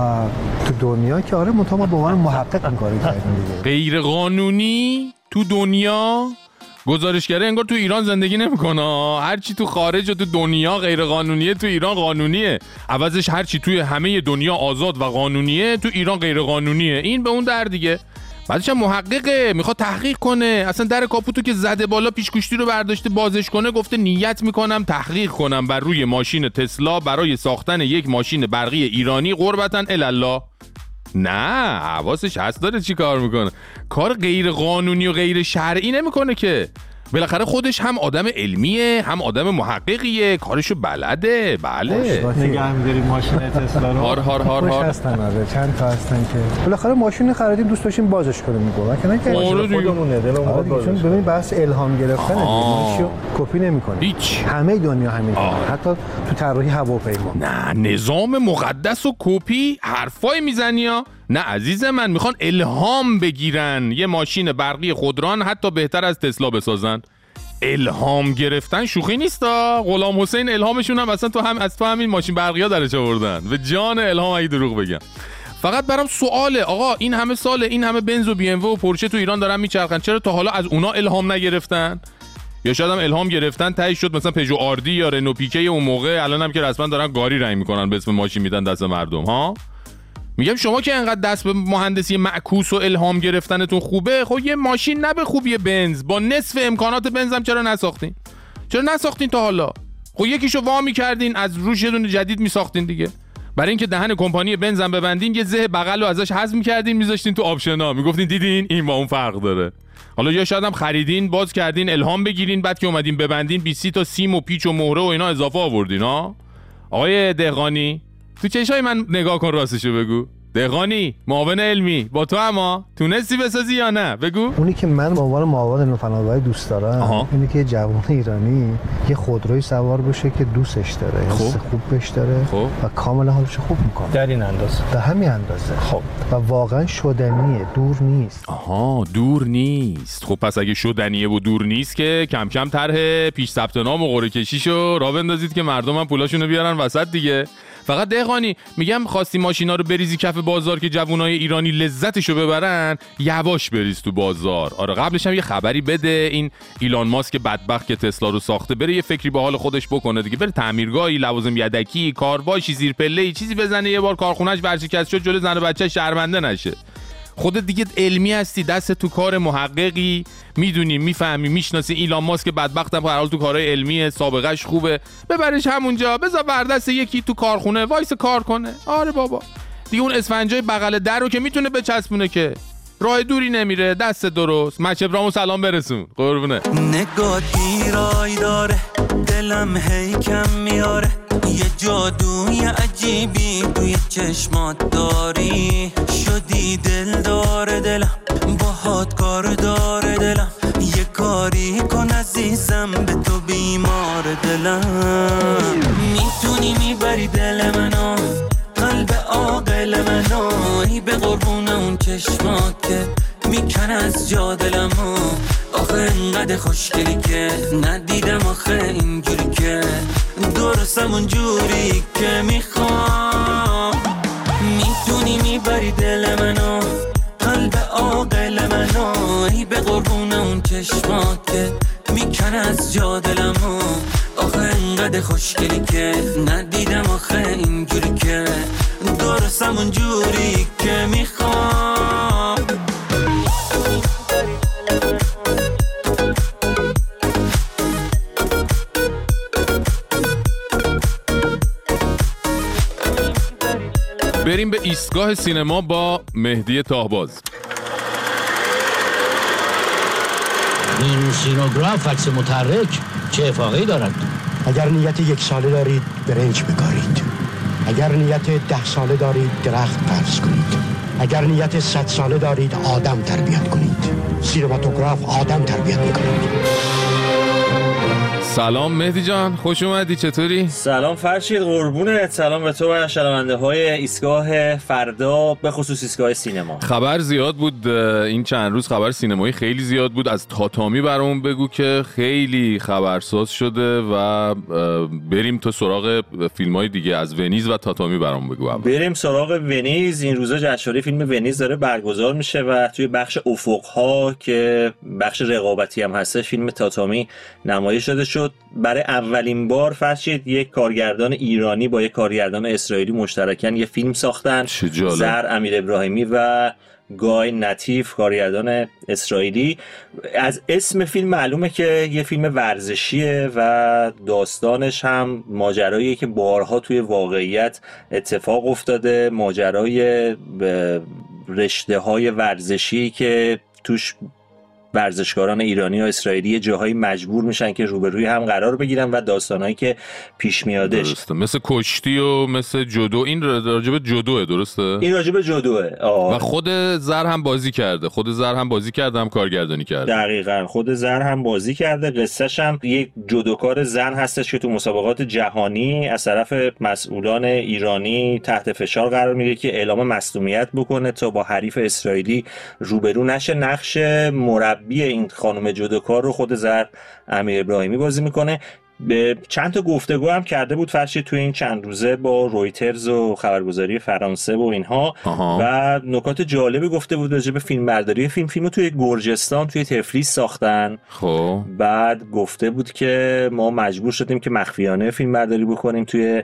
تو دنیا که آره، منتها ما به عنوان محقق این کارو کردیم دیگه. غیر قانونی تو دنیا؟ گزارشگره انگار تو ایران زندگی نمیکنه. هر چی تو خارج و تو دنیا غیر قانونیه تو ایران قانونیه. عوضش هر چی توی همه دنیا آزاد و قانونیه تو ایران غیر قانونیه. این به اون در دیگه. بعدش هم محققه، میخواد تحقیق کنه. اصلا در کاپوتو که زده بالا پیشگوشتی رو برداشته بازش کنه، گفته نیت میکنم تحقیق کنم بر روی ماشین تسلا برای ساختن یک ماشین برقی ایرانی قربتن الله. نه حواسش هست داره چی کار میکنه. کار غیر قانونی و غیر شرعی نمیکنه که. بالاخره خودش هم آدم علمیه هم آدم محققیه، کارشو بلده. بله نگه می‌داریم ماشین تسلا رو. هار هار هار هار هستن. آره چند تا هستن که بالاخره ماشین خریدیم دوست داشتیم بازش کنیم میگم که نه که خودمونه دلمون آره دیگه. چون ببین بحث الهام گرفتن دیگه کپی نمی‌کنه. هیچ. همه دنیا همین حتی تو طراحی هواپیما. نه نظام مقدس و کپی حرفای میزنی ها. نه عزیز من، میخوان الهام بگیرن، یه ماشین برقی خودران حتی بهتر از تسلا بسازن. الهام گرفتن شوخی نیستا. غلام حسین الهامشون هم اصلا تو هم از تو همین ماشین برقی ها درش آوردن. به جان الهام اگه دروغ بگم. فقط برام سواله آقا، این همه ساله این همه بنز و بی ام و پورشه تو ایران دارن میچرخن، چرا تا حالا از اونا الهام نگرفتن؟ یا شاید هم الهام گرفتن تهی شد مثلا پژو آردی یا رنو پیکه اون موقع، الان هم که رسما دارن گاری رنگ میکنن به اسم ماشین میدن دست مردم ها. میگم شما که انقدر دست به مهندسی معکوس و الهام گرفتنتون خوبه، خب یه ماشین نه به خوبی بنز با نصف امکانات بنز هم چرا نساختین؟ چرا نساختین تا حالا؟ خب یکیشو وا می‌کردین از روش یه دونه جدید میساختین دیگه. برای اینکه دهن کمپانی بنز هم ببندین، یه زه بغل رو ازش حذف می‌کردین می‌ذاشتین تو آپشنا، میگفتین دیدین این با اون فرق داره. حالا یا شاید هم خریدین باز کردین الهام بگیرین، بعد که اومدین ببندین بیست تا سیم و پیچ و مهره و اینا اضافه آوردین ها. آقای دهقانی تو چشای من نگاه کن، راستشو بگو. دهقانی معاون علمی با تو اما تونستی بسازی یا نه؟ بگو. اونی که من به عنوان معاون علم فناوری دوست دارم اینه که جوان ایرانی یه خودروی سوار بشه که دوستش داره، حس خوب بهش داره خوب. و کاملا حالش خوب میکنه در این اندازه، در همین اندازه. خب و واقعا شدنیه، دور نیست. آها دور نیست. خب پس اگه شدنیه و دور نیست که کم کم طرح پیش ثبت نام و قرعه کشیشو راه بندازید که مردم هم پولاشونو بیارن وسط دیگه. فقط دهقانی میگم خواستی ماشینا رو بریزی کف بازار که جوونای ایرانی لذتشو ببرن، یواش بریز تو بازار. آره قبلش هم یه خبری بده این ایلان ماسک بدبخت که تسلا رو ساخته بره یه فکری به حال خودش بکنه دیگه، بره تعمیرگاهی، لوازم یدکی، کارواشی، زیر پله‌ای چیزی بزنه، یه بار کارخونه‌اش ورشکست شد جلوی زن و بچه شرمنده نشه. خودت دیگه علمی هستی، دست تو کار محققی، میدونی میفهمی میشناسی ایلان ماسک بدبختم به هر حال تو کارهای علمی سابقهش خوبه، ببرش همونجا، بذار بردست یکی تو کارخونه وایس کار کنه. آره بابا دیگه اون اسفنجای بغل در رو که میتونه بچسبونه که راه دوری نمیره. دست درست. مچ ابرامو سلام برسون قربونه. نگاه دیرای داره دلم هی کم میاره، یه جادوی عجیبی توی چشمات داری، شدی دل داره دلم، باهات کار داره دلم، یه کاری کن عزیزم به تو بیمار دلم. میتونی میبری دل منو، قلب عاقل منو، ای به قربون اون چشمات که میکن از جا دلمو. آخه اینقدر خوشگلی که ندیدم آخه اینجوری که درستم اونجوری که میخوام. میتونی میبری دل منو، قلب عاقل منو، ای به قربون اون چشمات که میکن از جا دلمو. آخه اینقدر خوشگلی که ندیدم آخه اینجوری که درستم اونجوری که میخوام. بریم به ایستگاه سینما با مهدی تاهباز. این سینوگراف عکس متحرک چه افاقه‌ای دارد؟ اگر نیت یک ساله دارید برنج بکارید، اگر نیت ده ساله دارید درخت فرض کنید، اگر نیت صد ساله دارید آدم تربیت کنید. سینماتوگراف آدم تربیت میکنید. سلام مهدی جان، خوش اومدی، چطوری؟ سلام فرشید، قربونت. سلام به تو و شنونده های ایستگاه فردا، به خصوص ایستگاه سینما. خبر زیاد بود این چند روز، خبر سینمایی خیلی زیاد بود. از تاتامی برامون بگو که خیلی خبرساز شده و بریم تو سراغ فیلم های دیگه. از ونیز و تاتامی برامون بگو. هم. بریم سراغ ونیز. این روزا جشنواره فیلم ونیز داره برگزار میشه و توی بخش افق‌ها که بخش رقابتی هم هستش فیلم تاتامی نمایش داده شد. برای اولین بار فرشید یک کارگردان ایرانی با یک کارگردان اسرائیلی مشترکاً یه فیلم ساختن. زر امیر ابراهیمی و گای نتیف، کارگردان اسرائیلی. از اسم فیلم معلومه که یه فیلم ورزشیه و داستانش هم ماجراییه که بارها توی واقعیت اتفاق افتاده، ماجرای رشته های ورزشی که توش ورزشکاران ایرانی و اسرائیلی جاهایی مجبور میشن که روبروی هم قرار بگیرن و داستانایی که پیش میادش. درسته، مثل کشتی و مثل جودو. این راجب جودوه، درسته؟ این راجب جودوه. و خود زر هم بازی کرده، خود زر هم بازی کرده، هم کارگردانی کرده. دقیقاً، خود زر هم بازی کرده. قصه‌ش هم یک جودوکار زن هستش که تو مسابقات جهانی از طرف مسئولان ایرانی تحت فشار قرار میگیره که اعلام مصدومیت بکنه تا با حریف اسرائیلی روبرو نشه. نقش مربی بی این خانم جودوکار رو خود زر امیر ابراهیمی بازی میکنه. به چند تا گفتگو هم کرده بود فرشید توی این چند روزه با رویترز و خبرگزاری فرانسه و اینها. آها. و نکات جالبی گفته بود راجع به فیلم برداری فیلم. فیلمو توی گرجستان توی تفلیس ساختن. خب بعد گفته بود که ما مجبور شدیم که مخفیانه فیلم برداری بکنیم توی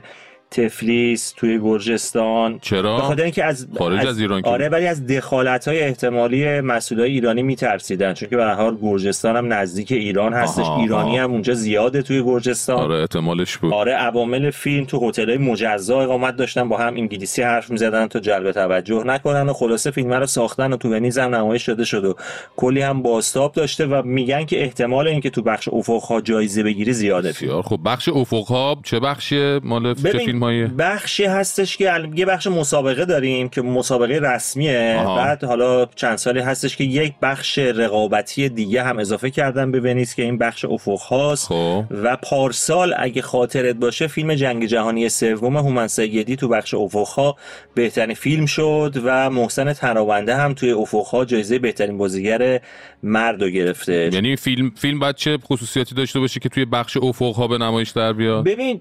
تفلیس، توی گرجستان. چرا؟ به خاطر اینکه از خارج از, از ایران که آره، ولی از دخالت‌های احتمالی مسئولای ایرانی میترسیدن، چون که به هر حال گرجستان هم نزدیک ایران هستش. آها. ایرانی هم اونجا زیاده توی گرجستان. آره احتمالش بود. آره، عوامل فیلم تو هتل‌های مجزا اقامت داشتن، با هم انگلیسی حرف می‌زدن تا جلب توجه نکنن و خلاصه فیلم رو ساختن و تو ونیز هم نمایش شده شد و کلی هم بازتاب داشته و میگن که احتمال اینکه تو بخش افق‌ها جایزه بگیری زیاده. خب بخش افق‌ها چه بخشیه؟ مال چه بخشی هستش که یه بخش مسابقه داریم که مسابقه رسمیه. آها. بعد حالا چند سالی هستش که یک بخش رقابتی دیگه هم اضافه کردن به ونیز که این بخش افق هاست. و پارسال اگه خاطرت باشه فیلم جنگ جهانی سوم هومن سیدی تو بخش افق ها بهترین فیلم شد و محسن تراونده هم توی افق ها جایزه بهترین بازیگر مرد رو گرفته. یعنی فیلم فیلم باید چه خصوصیاتی داشته باشه که توی بخش افق ها به نمایش در بیاد؟ ببین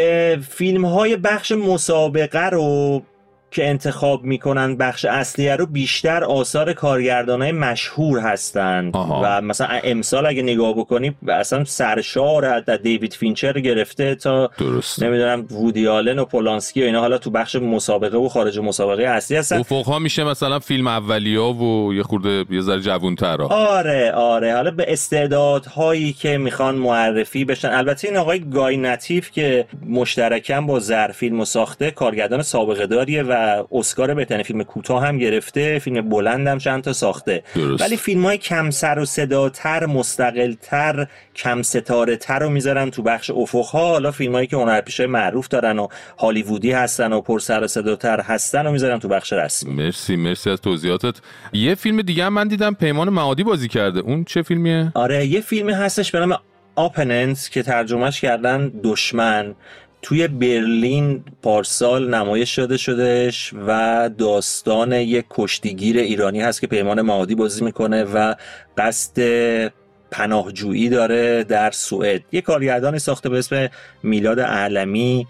فیلم های بخش مسابقه رو که انتخاب میکنن بخش اصلیه رو بیشتر آثار کارگردانای مشهور هستند. آها. و مثلا امسال اگه نگاه بکنی اصلا سرشار از دیوید فینچر گرفته تا درست. نمیدونم وودی آلن و پولانسکی و اینا حالا تو بخش مسابقه و خارج مسابقه اصلی هستن. افق‌ها میشه مثلا فیلم اولیه‌ها و یه خورده یه ذره جوان‌تر. آره آره، حالا به استعدادهایی که میخوان معرفی بشن. البته این آقای گای نتیف که مشترکاً با زر فیلمو ساخته کارگردان سابقه داریه و و اسکار بهترین فیلم کوتاه هم گرفته، فیلم بلندم چند تا ساخته. درست. ولی فیلم‌های کم سر و صداتر، مستقل‌تر، کم ستاره‌تر رو میذارن تو بخش افق‌ها. حالا فیلمایی که هنرپیشه‌های معروف دارن و هالیوودی هستن و پر سر و صداتر هستن و میذارن تو بخش رسمی. مرسی مرسی از توضیحاتت. یه فیلم دیگه هم من دیدم پیمان معادی بازی کرده. اون چه فیلمیه؟ آره یه فیلمی هستش به نام آپننت که ترجمهش کردن دشمن. توی برلین پارسال نمایش شده شدش و داستان یک کشتیگیر ایرانی هست که پیمان معادی بازی میکنه و قصد پناهجویی داره در سوئد. یک کارگردانی ساخته به اسم میلاد اعلمی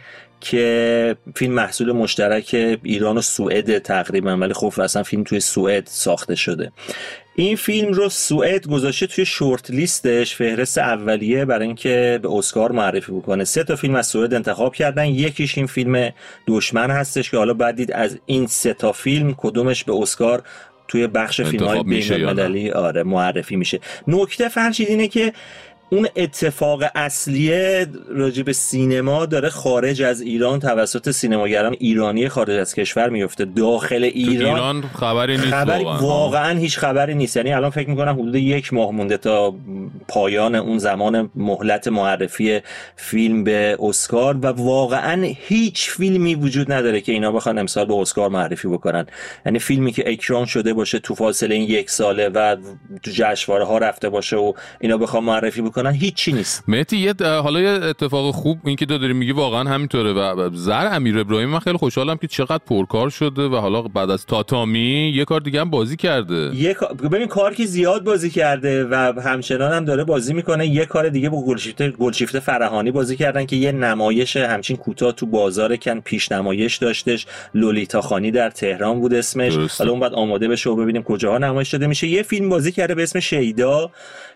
که فیلم محصول مشترک ایران و سوئد تقریبا، ولی خب اصلا فیلم توی سوئد ساخته شده. این فیلم رو سوئد گذاشته توی شورت لیستش، فهرست اولیه برای اینکه به اسکار معرفی بکنه. سه تا فیلم از سوئد انتخاب کردن، یکیش این فیلم دشمن هستش که حالا بعد دید از این سه تا فیلم کدومش به اسکار توی بخش فیلم‌های بین‌المللی آره معرفی میشه. نکته فرشید اینه که اون اتفاق اصلیه راجع به سینما داره خارج از ایران توسط سینماگران ایرانی خارج از کشور میفته. داخل ایران, ایران خبری نیست، خبری واقعا. واقعا هیچ خبری نیست. یعنی الان فکر میکنم حدود یک ماه مونده تا پایان اون زمان مهلت معرفی فیلم به اسکار و واقعا هیچ فیلمی وجود نداره که اینا بخوان امسال به اسکار معرفی بکنن. یعنی فیلمی که اکران شده باشه تو فاصله این یک ساله و تو جشنواره ها رفته باشه و اینا بخوام معرفی بکنن هیچی نیست. مهدی یه حالا یه اتفاق خوب این که تو داری میگی واقعا همینطوره و زر امیر ابراهیمی من خیلی خوشحالم که چقدر پرکار شده و حالا بعد از تاتامی یه کار دیگه هم بازی کرده. یه ببین کار که زیاد بازی کرده و همچنان هم داره بازی میکنه. یه کار دیگه با گلشیفته گلشیفته فرهانی بازی کردن که یه نمایش همچین کوتاه تو بازار کن پیش نمایش داشتش، لولیتا خانی در تهران بود اسمش. حالا اون بعد آماده بشه و ببینیم کجاها نمایش داده میشه. یه فیلم بازی کرده به اسم شیدا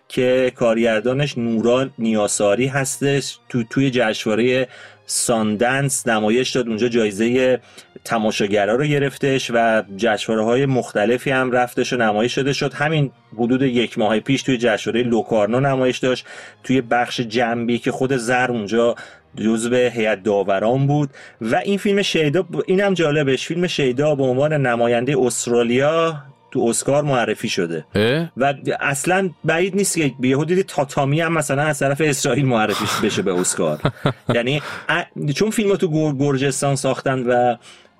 که کارگردانش نورا نیاساری هستش. تو توی جشنواره ساندنس نمایش داد، اونجا جایزه تماشاگرها رو گرفتش و جشنواره‌های مختلفی هم رفتش و نمایش داده شد. همین حدود یک ماه پیش توی جشنواره لوکارنو نمایش داشت توی بخش جنبی که خود زر اونجا جزو هیئت داوران بود. و این فیلم شیدا اینم جالبش، فیلم شیدا به عنوان نماینده استرالیا تو اسکار معرفی شده اه؟ و اصلا بعید نیست که به حدودی تاتامی هم مثلا از طرف اسرائیل معرفی بشه به اسکار. یعنی چون فیلمو تو گرجستان ساختن و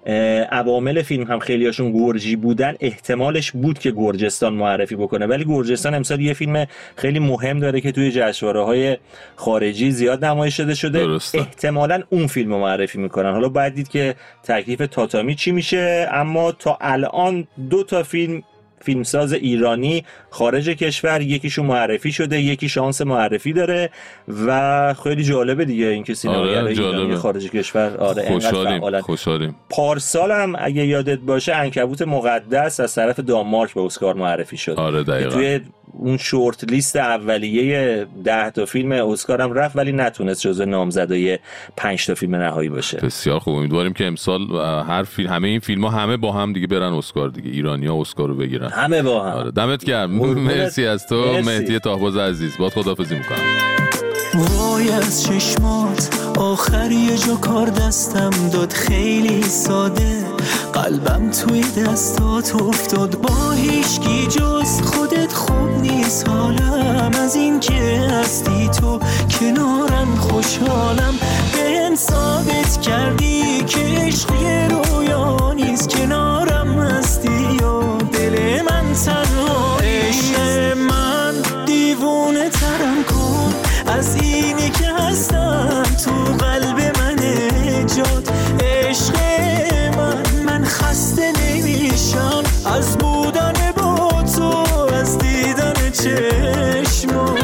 عوامل فیلم هم خیلی هاشون گرجی بودن، احتمالش بود که گرجستان معرفی بکنه. ولی گرجستان امسال یه فیلم خیلی مهم داره که توی جشنواره‌های خارجی زیاد نمایش داده شده. درسته. احتمالاً اون فیلم رو معرفی میکنن. حالا باید دید که تکلیف تاتامی چی میشه. اما تا الان دو تا فیلم فیلمساز ایرانی خارج کشور، یکیشون معرفی شده، یکی شانس معرفی داره و خیلی جالبه دیگه اینکه سینماگرای آره ایرانی خارج کشور آره خوشحالیم خوشحالیم. پارسال هم اگه یادت باشه عنکبوت مقدس از طرف دانمارک به اسکار معرفی شد. آره دقیقاً. توی اون شورت لیست اولیه ده تا فیلم اسکار هم رفت ولی نتونست جزو نامزدای پنج تا فیلم نهایی باشه. بسیار خوب، امیدواریم که امسال هر فیلم همه این فیلم‌ها همه با هم دیگه برن اسکار دیگه، ایرانی‌ها اسکار رو بگیرن همه با هم. آره دمت گرم. مرسی از تو مهدی طاهباز عزیز. باهات خداحافظی می‌کنم. وای از چشمات آخر یه جا کار دستم داد خیلی ساده، قلبم توی دستات افتاد با هیچکی جز خودت خوب نیست حالم، از این که هستی تو کنارم خوشحالم، بهم ثابت کردی که عشق یه رویا نیست، کنارم هستی و دل من تنها عشق من دیوونه ترم کن از اینی که هستم تو قلب من جات، عشق من من خسته نمیشم از بودن با تو از دیدن چشمات.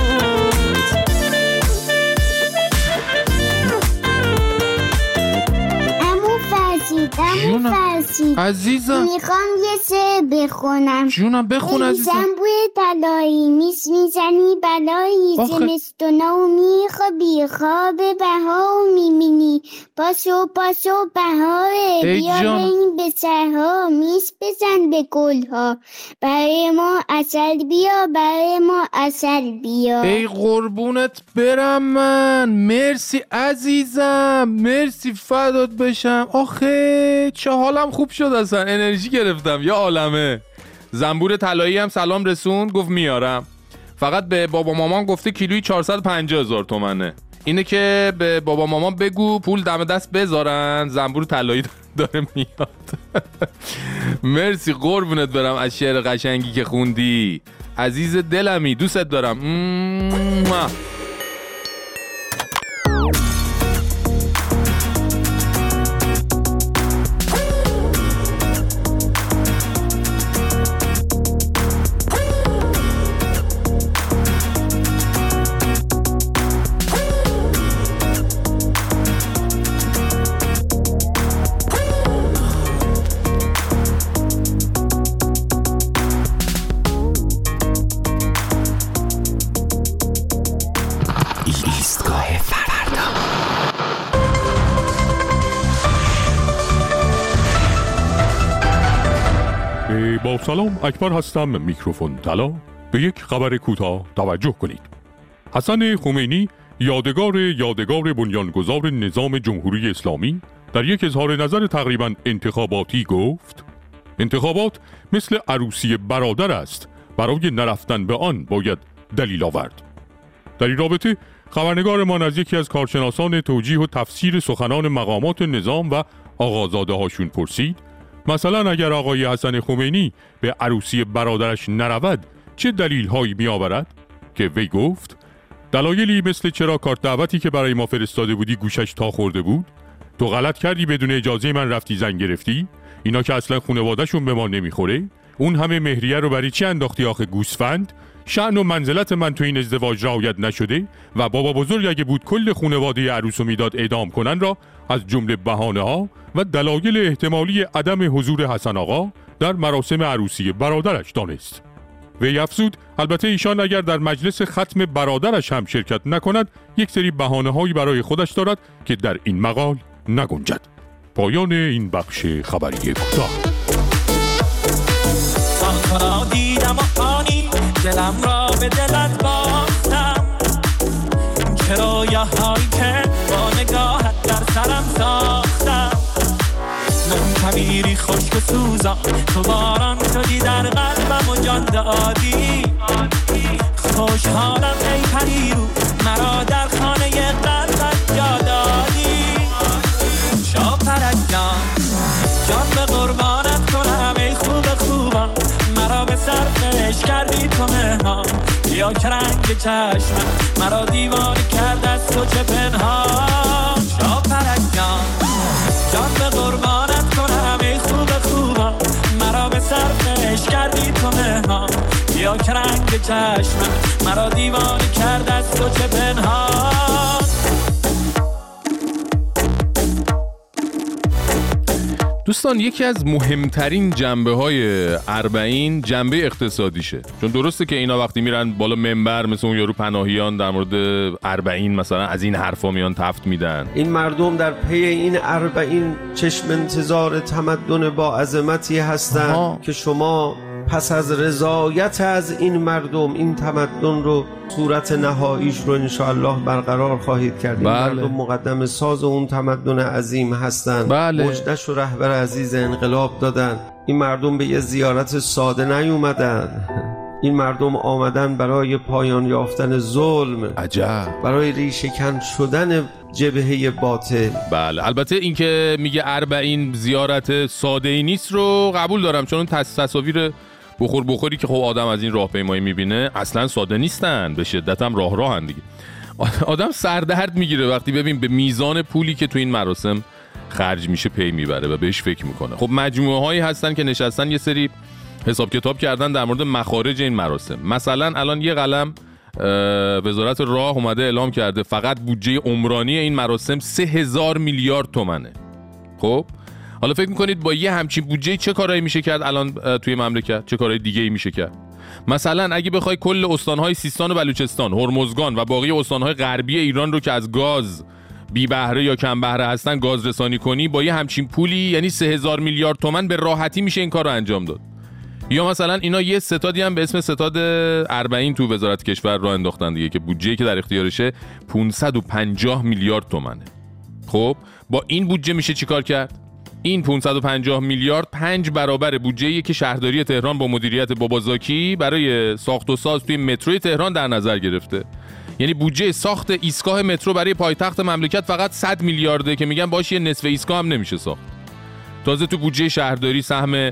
عمو فرشید عمو فرشید عزیزم میخوام یه سه بخونم. جونم بخون عزیزم. زنبور طلایی میس میزنی بلایی زمستونا و میخوابی خواب بها و میبینی پاسو پاسو بهاره بیا بریم به سرها میس بزن به گلها برای ما عسل بیا برای ما عسل بیا. ای قربونت برم من، مرسی عزیزم، مرسی فدات بشم. آخه چه حالم خوب شد، اصلا انرژی گرفتم. یا عالمه. زنبور طلایی هم سلام رسوند، گفت میارم. فقط به بابا مامان گفته کیلویی چهارصد و پنجاه هزار تومنه. اینه که به بابا مامان بگو پول دم دست بذارن، زنبور طلایی داره میاد. مرسی قربونت برم از شعر قشنگی که خوندی. عزیز دلمی، دوستت دارم. مم. با سلام، اکبر هستم. میکروفون طلا. به یک خبر کوتاه توجه کنید. حسن خمینی یادگار یادگار بنیانگذار نظام جمهوری اسلامی در یک اظهار نظر تقریباً انتخاباتی گفت: انتخابات مثل عروسی برادر است، برای نرفتن به آن باید دلیل آورد. در این رابطه خبرنگارمان از یکی از کارشناسان توجیه و تفسیر سخنان مقامات نظام و آقازاده هاشون پرسید مثلا اگر آقای حسن خمینی به عروسی برادرش نرود چه دلیل هایی می آورد؟ که وی گفت دلایلی مثل چرا کارت دعوتی که برای ما فرستاده بودی گوشش تا خورده بود، تو غلط کردی بدون اجازه من رفتی زنگ گرفتی، اینا که اصلا خانواده‌شون به ما نمیخوره، اون همه مهریه رو برای چی انداختی آخه گوسفند، شأن و منزلت من تو این ازدواج رعایت نشده و بابا بزرگ اگه بود کل خانواده عروسو میداد اعدام کنن را از جمله بهانه‌ها و دلایل احتمالی عدم حضور حسن آقا در مراسم عروسی برادرش دانست. وی افزود البته ایشان اگر در مجلس ختم برادرش هم شرکت نکند یک سری بهانه‌هایی برای خودش دارد که در این مقال نگنجد. پایان این بخش خبری کوتاه. را دیدم و آنی دلم را به دلت باختم، کرایه هایی که با نگاهت در سرم ساختم، من کبیری خشک و سوزان تو باران شدی در قلبم و جان دادی، خوشحالم ای پریرو مرا در خانه قلبت جا دادی، شاپرک جان جان به قربانت کنم ای خوب خوبم، مرا به سرفش کردی تو مهمان، یا که رنگ چشم مرا دیوانه کرد از تو چه پنهان، شاپرک جان جان به قربانت کنم ای خوب خوبم، مرا به سرفش کردی تو مهمان، یا که رنگ چشم مرا دیوانه کرد از تو چه پنهان. دوستان یکی از مهمترین جنبه های اربعین جنبه اقتصادیشه، چون درسته که اینا وقتی میرن بالا منبر مثل اون یارو پناهیان در مورد اربعین مثلا از این حرفا میان تفت میدن، این مردم در پی این اربعین چشم انتظار تمدن با عظمتی هستند که شما پس از رضایت از این مردم این تمدن رو صورت نهاییش رو انشاءالله برقرار خواهید کرد. این بله. مردم مقدم ساز اون تمدن عظیم هستند. بله. مجدش و رهبر عزیز انقلاب دادن. این مردم به یه زیارت ساده نیومدن، این مردم آمدن برای پایان یافتن ظلم، عجب، برای ریشه‌کن شدن جبهه باطل. بله البته این که میگه اربعین زیارت ساده ای نیست رو قبول دارم، چون اون تصاویر بخور بخوری که خب آدم از این راهپیمایی میبینه اصلا ساده نیستن، به شدت هم راه راهن دیگه. آدم سردرد میگیره وقتی ببین به میزان پولی که تو این مراسم خرج میشه پی میبره و بهش فکر میکنه. خب مجموعه هایی هستن که نشستن یه سری حساب کتاب کردن در مورد مخارج این مراسم. مثلا الان یه قلم وزارت راه اومده اعلام کرده فقط بودجه عمرانی این مراسم سه هزار میلیارد تومنه. خب حالا فکر میکنید با یه همچین بودجه چه کارایی میشه کرد الان توی مملکت؟ چه کارهای دیگه‌ای میشه کرد؟ مثلا اگه بخوای کل استانهای سیستان و بلوچستان، هرمزگان و باقی استانهای غربی ایران رو که از گاز بی بهره یا کم بهره هستن گاز رسانی کنی، با یه همچین پولی یعنی سه هزار میلیارد تومان به راحتی میشه این کار رو انجام داد. یا مثلا اینا یه ستادی هم به اسم ستاد اربعین تو وزارت کشور راه انداختن دیگه که بودجه‌ای که در اختیارشه پانصد و پنجاه میلیارد تومانه. خب با این بودجه میشه چیکار کرد؟ این پانصد و پنجاه میلیارد پنج برابر بودجه‌ای که شهرداری تهران با مدیریت بابازاکی برای ساخت و ساز توی متروی تهران در نظر گرفته. یعنی بودجه ساخت ایستگاه مترو برای پایتخت مملکت فقط صد میلیارده که میگن باشه یه نصف ایستگاه هم نمیشه ساخت. تازه تو بودجه شهرداری سهم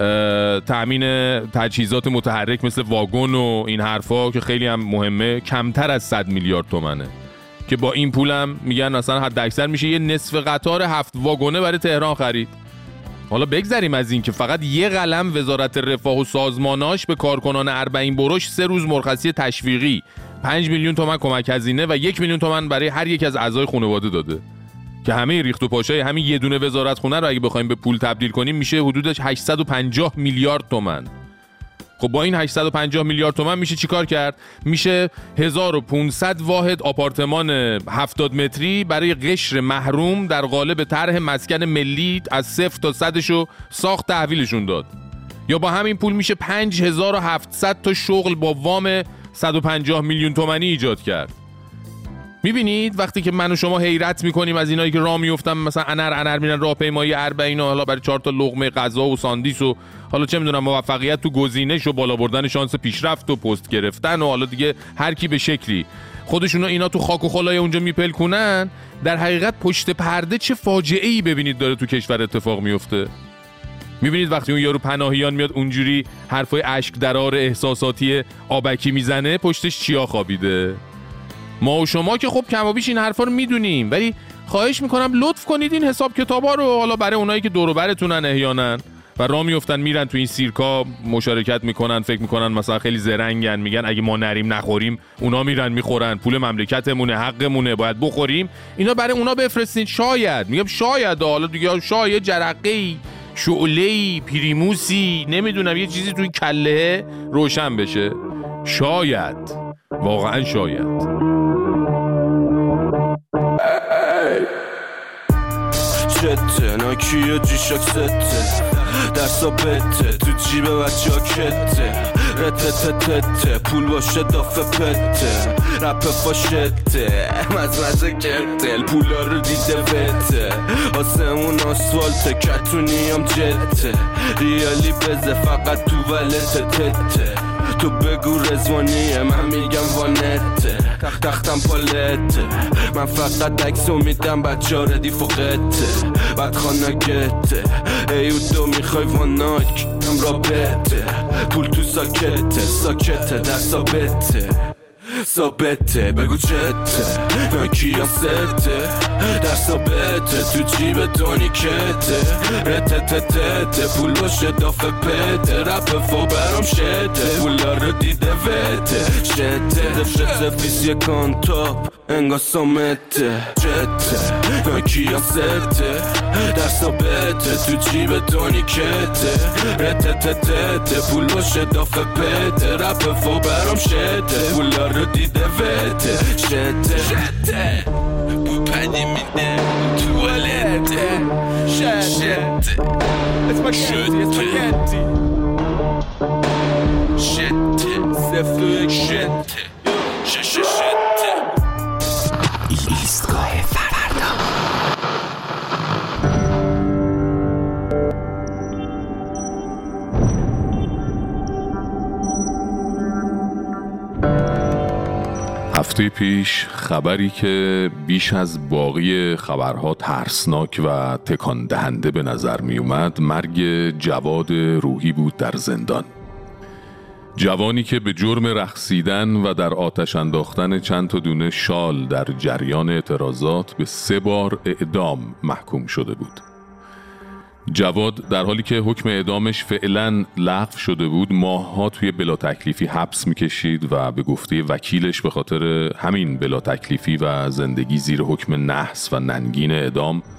تأمین تجهیزات متحرک مثل واگن و این حرفا که خیلی هم مهمه کمتر از صد میلیارد تومنه که با این پولم میگن مثلا حد اکثر میشه یه نصف قطار هفت واگنه برای تهران خرید. حالا بگذریم از این که فقط یه قلم وزارت رفاه و سازماناش به کارکنان اربعین برش سه روز مرخصی تشویقی، پنج میلیون تومان کمک هزینه و یک میلیون تومان برای هر یک از اعضای خانواده داده که همه ریخت و پاشای همین یه دونه وزارت خونه رو اگه بخوایم به پول تبدیل کنیم میشه حدودش هشتصد و پنجاه میلیارد تومان. خب با این هشتصد و پنجاه میلیارد تومان میشه چیکار کرد؟ میشه هزار و پانصد واحد آپارتمان هفتاد متری برای قشر محروم در قالب طرح مسکن ملی از صفر تا صدشو ساخت تحویلشون داد. یا با همین پول میشه پنج هزار و هفتصد تا شغل با وام صد و پنجاه میلیون تومانی ایجاد کرد. میبینید وقتی که من و شما حیرت میکنیم از اینایی که راه میافتن مثلا انر انر میرن راهپیمایی اربعین و حالا برای چهار تا لقمه غذا و ساندیس و حالا چه میدونم موفقیت تو گزینش و بالا بردن شانس پیشرفت و پست گرفتن و حالا دیگه هر کی به شکلی خودشونو اینا تو خاک و خلای اونجا میپلکونن، در حقیقت پشت پرده چه فاجعه‌ای ببینید داره تو کشور اتفاق میفته. میبینید وقتی اون یارو پناهیان میاد اونجوری حرفای اشک درار احساساتی آبکی میزنه پشتش چیا خوابیده؟ ما و شما که خب کم و بیش این حرفا رو میدونیم، ولی خواهش میکنم لطف کنید این حساب کتابا رو حالا برای اونایی که دور و برتونن احیانا و راه میافتن میرن تو این سیرکا مشارکت میکنن، فکر میکنن مثلا خیلی زرنگن، میگن اگه ما نریم نخوریم اونا میرن میخورن، پول مملکتمونه، حقمونه، باید بخوریم، اینا برای اونا بفرستین. شاید میگم شاید حالا دیگه شاید جرقه‌ای شعله‌ای پریموسی نمیدونم یه چیزی توی کله روشن بشه. شاید واقعا شاید. جته ناکیه جیشاک سته در ثابته تو جیب بچه ها کته رتتتته پول باشه دافه پته رپ فاشته مزمزه کرتل پولا رو دیده بته آسمون آسفالته کتونی هم جته ریالی بزه فقط تو ولته تته تو بگو رزوانیه من میگم وانته تخت تختم پالته من فقط عکسو میدم بچه ها ردی فوقته بعد خانگته ایو تو میخوای واناک هم رابطه پول تو ساکته ساکته در ثابته ثابته بگو چته ناکی یا سته در ثابته تو جیب تونیکته رتتتته پول باشه دافه پته رپ فو برام شده پولا رو دیده وته شده شده فیس یه کانتاپ انگا سامته چته ناکی یا سته در ثابته تو جیب تونیکته رتتتته پول باشه دافه پته رپ فو برام شده پولا رو دیده وته شده شده بو پنی میده توالته شده شده شده صفر و یک شده شده شده ایستگاه فردا. هفته پیش خبری که بیش از باقی خبرها ترسناک و تکان دهنده به نظر می اومد مرگ جواد روحی بود در زندان. جوانی که به جرم رقصیدن و در آتش انداختن چند تا دونه شال در جریان اعتراضات به سه بار اعدام محکوم شده بود. جواد در حالی که حکم اعدامش فعلا لغو شده بود ماه‌ها توی بلا تکلیفی حبس می‌کشید و به گفته وکیلش به خاطر همین بلا تکلیفی و زندگی زیر حکم نحس و ننگین اعدام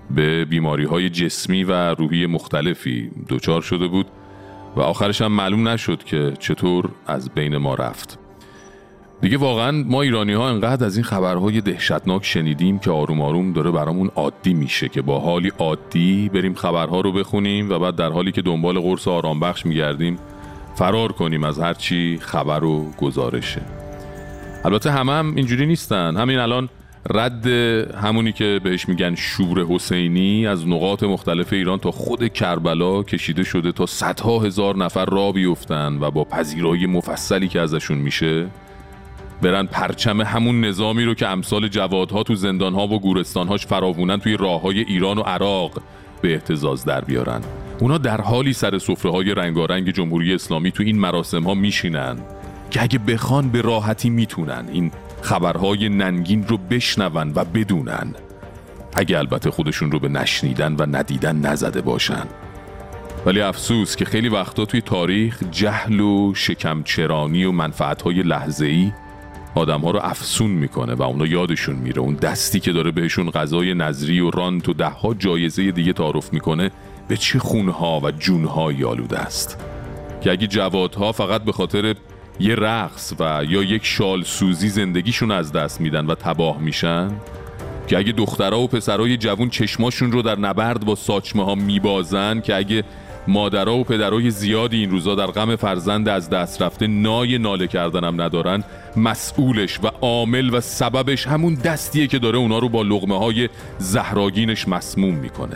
به بیماری‌های جسمی و روحی مختلفی دچار شده بود و آخرش هم معلوم نشد که چطور از بین ما رفت. دیگه واقعا ما ایرانی‌ها انقدر از این خبرهای دهشتناک شنیدیم که آروم آروم داره برامون عادی میشه که با حالی عادی بریم خبرها رو بخونیم و بعد در حالی که دنبال قرص آرام بخش میگردیم فرار کنیم از هر چی خبر و گزارشه. البته همه هم اینجوری نیستن. همین الان رد همونی که بهش میگن شور حسینی از نقاط مختلف ایران تا خود کربلا کشیده شده تا صدها هزار نفر راه بیفتن و با پذیرایی مفصلی که ازشون میشه برن پرچم همون نظامی رو که امثال جوادها تو زندانها و گورستانهاش فراوونن توی راههای ایران و عراق به اهتزاز در بیارن. اونا در حالی سر سفره‌های رنگارنگ جمهوری اسلامی تو این مراسم‌ها میشینن که اگه بخوان به راحتی میتونن این خبرهای ننگین رو بشنون و بدونن، اگه البته خودشون رو به نشنیدن و ندیدن نزده باشن. ولی افسوس که خیلی وقتا توی تاریخ جهل و شکمچرانی و منفعت‌های لحظه‌ای آدم‌ها رو افسون میکنه و اونا یادشون میره اون دستی که داره بهشون غذای نظری و رانت و ده ها جایزه دیگه تعارف میکنه به چه خونها و جونهایی آلوده است که اگه جوادها فقط به خاطر یه رقص و یا یک شال سوزی زندگیشون از دست میدن و تباه میشن، که اگه دخترها و پسرای جوون چشماشون رو در نبرد با ساچمه ها میبازن، که اگه مادرها و پدرای زیادی این روزا در غم فرزند از دست رفته نای ناله کردنم ندارن، مسئولش و عامل و سببش همون دستیه که داره اونا رو با لقمه های زهراگینش مسموم میکنه.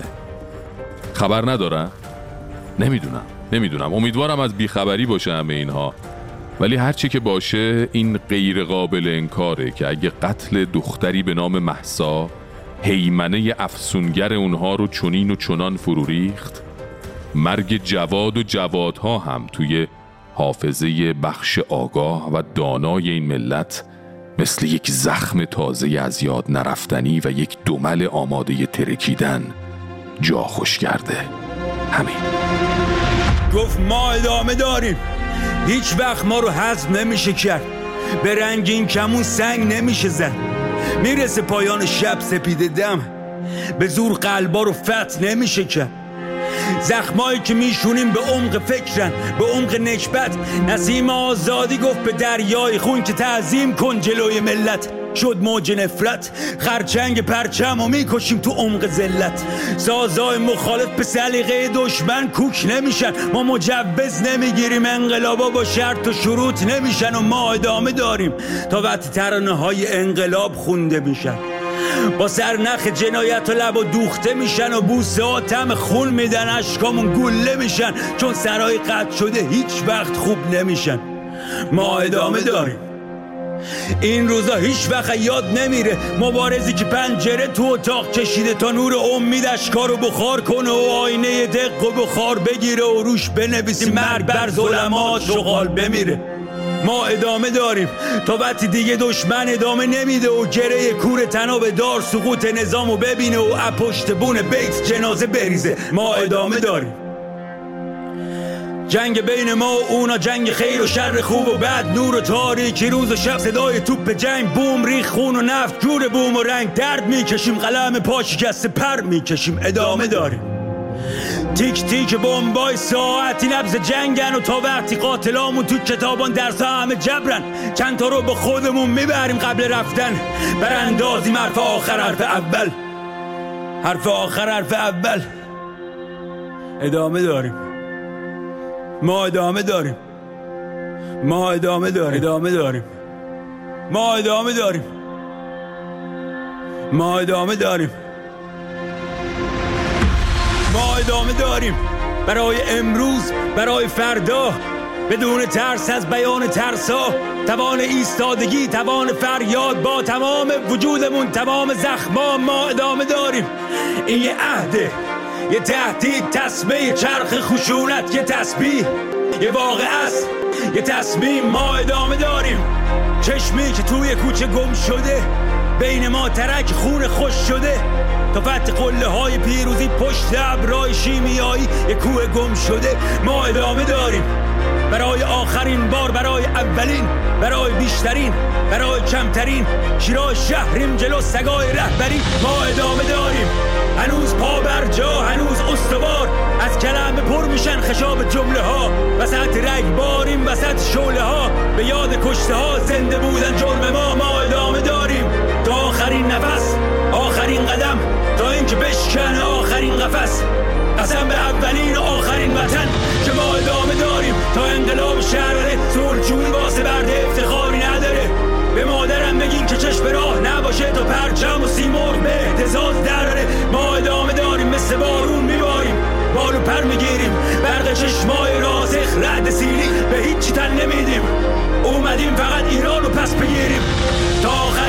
خبر ندارم؟ نمیدونم نمیدونم امیدوارم از بیخبری باشه همه اینها، ولی هرچی که باشه این غیر قابل انکاره که اگه قتل دختری به نام مهسا هیمنه افسونگر اونها رو چنین و چنان فرو ریخت، مرگ جواد و جوادها هم توی حافظه بخش آگاه و دانای این ملت مثل یک زخم تازه از یاد نرفتنی و یک دمل آماده ترکیدن جا خوش کرده. همین. گفت ما ادامه داریم، هیچ وقت ما رو حذف نمیشه کرد، به رنگین کمون سنگ نمیشه زد، میرسه پایان شب سپیده دم، به زور قلبا رو فتح نمیشه کرد. زخمایی که میشونیم به عمق فکرن، به عمق نکبت. نسیم آزادی گفت به دریای خون که تعظیم کن جلوی ملت. شد موج نفرت، خرچنگ پرچم و میکشیم تو عمق ذلت. سازای مخالف به سلیقه دشمن کوک نمیشن، ما مجوز نمیگیریم، انقلابا با شرط و شروط نمیشن و ما ادامه داریم تا وقتی ترانه های انقلاب خونده میشن. با سرنخ جنایت و لب و دوخته میشن و بوسه ها طعم خون میدن، اشکامون گله میشن چون سرای قطع شده هیچ وقت خوب نمیشن. ما ادامه داریم. این روزا هیچ وقت یاد نمیره، مبارزی که پنجره تو اتاق کشیده تا نور امید اشکارو بخار کنه و آینه دق و بخار بگیره و روش بنویسیم مرگ بر ظلمات شغال بمیره. ما ادامه داریم تا وقتی دیگه دشمن ادامه نمیده و گره کور تناب دار سقوط نظامو ببینه و اپشت بون بیت جنازه بریزه. ما ادامه داریم. جنگ بین ما و اونا، جنگ خیر و شر، خوب و بد، نور و تاریکی، روز و شب، صدای توپ جنگ، بوم ریخ خون و نفت، جور بوم و رنگ، درد میکشیم، قلم پا شکسته پر میکشیم. ادامه داریم. تیک تیک بمبای ساعتی نبض جنگن و تا وقتی قاتلامون تو کتابان درس همه جبرن، چند تا رو به خودمون میبریم قبل رفتن، براندازیم حرف آخر حرف اول، حرف آخر حرف اول. ادامه داریم. ما ادامه داریم. ما ادامه داریم. ادامه داریم. ما ادامه داریم. ما ادامه داریم. ما ادامه داریم برای امروز، برای فردا، بدون ترس از بیان ترسا، توان ایستادگی، توان فریاد، با تمام وجودمون، تمام زخما. ما ادامه داریم. این یه عهده، یه تهدید، تسبیح، چرخ خشونت، یه تسبیح، یه واقعه است، یه تصمیم. ما ادامه داریم. چشمی که توی کوچه گم شده، بین ما ترک خون خوش شده تا فتح قله های پیروزی پشت ابرای شیمیایی یک کوه گم شده. ما ادامه داریم برای آخرین بار، برای اولین، برای بیشترین، برای کمترین. شیراز شهریم جلو سگای رهبری. ما ادامه داریم هنوز پا بر جا، هنوز استوار. از کلمه پر میشن خشاب جمله ها. وسط رگباریم، وسط شعله ها. به یاد کشته ها زنده بودن جرم ما. ما ادامه داریم تا آخرین نفس، آخرین قدم، تا اینکه بشکن آخرین قفس. قسم به اولین و آخرین وطن که ما ادامه داریم تا انقلاب شهره. سرچوی واسه برده افتخاری نداره. به مادرم بگین که چشم راه نباشه تا پرچم و سیمرغ به اهتزاز دراره. ما ادامه داریم مثل بارون میباریم، بالو پر میگیریم، برق چشمای راسخ رعد سیلی به هیچی تن نمیدیم. اومدیم فقط ایران رو پس بگیریم تا آخر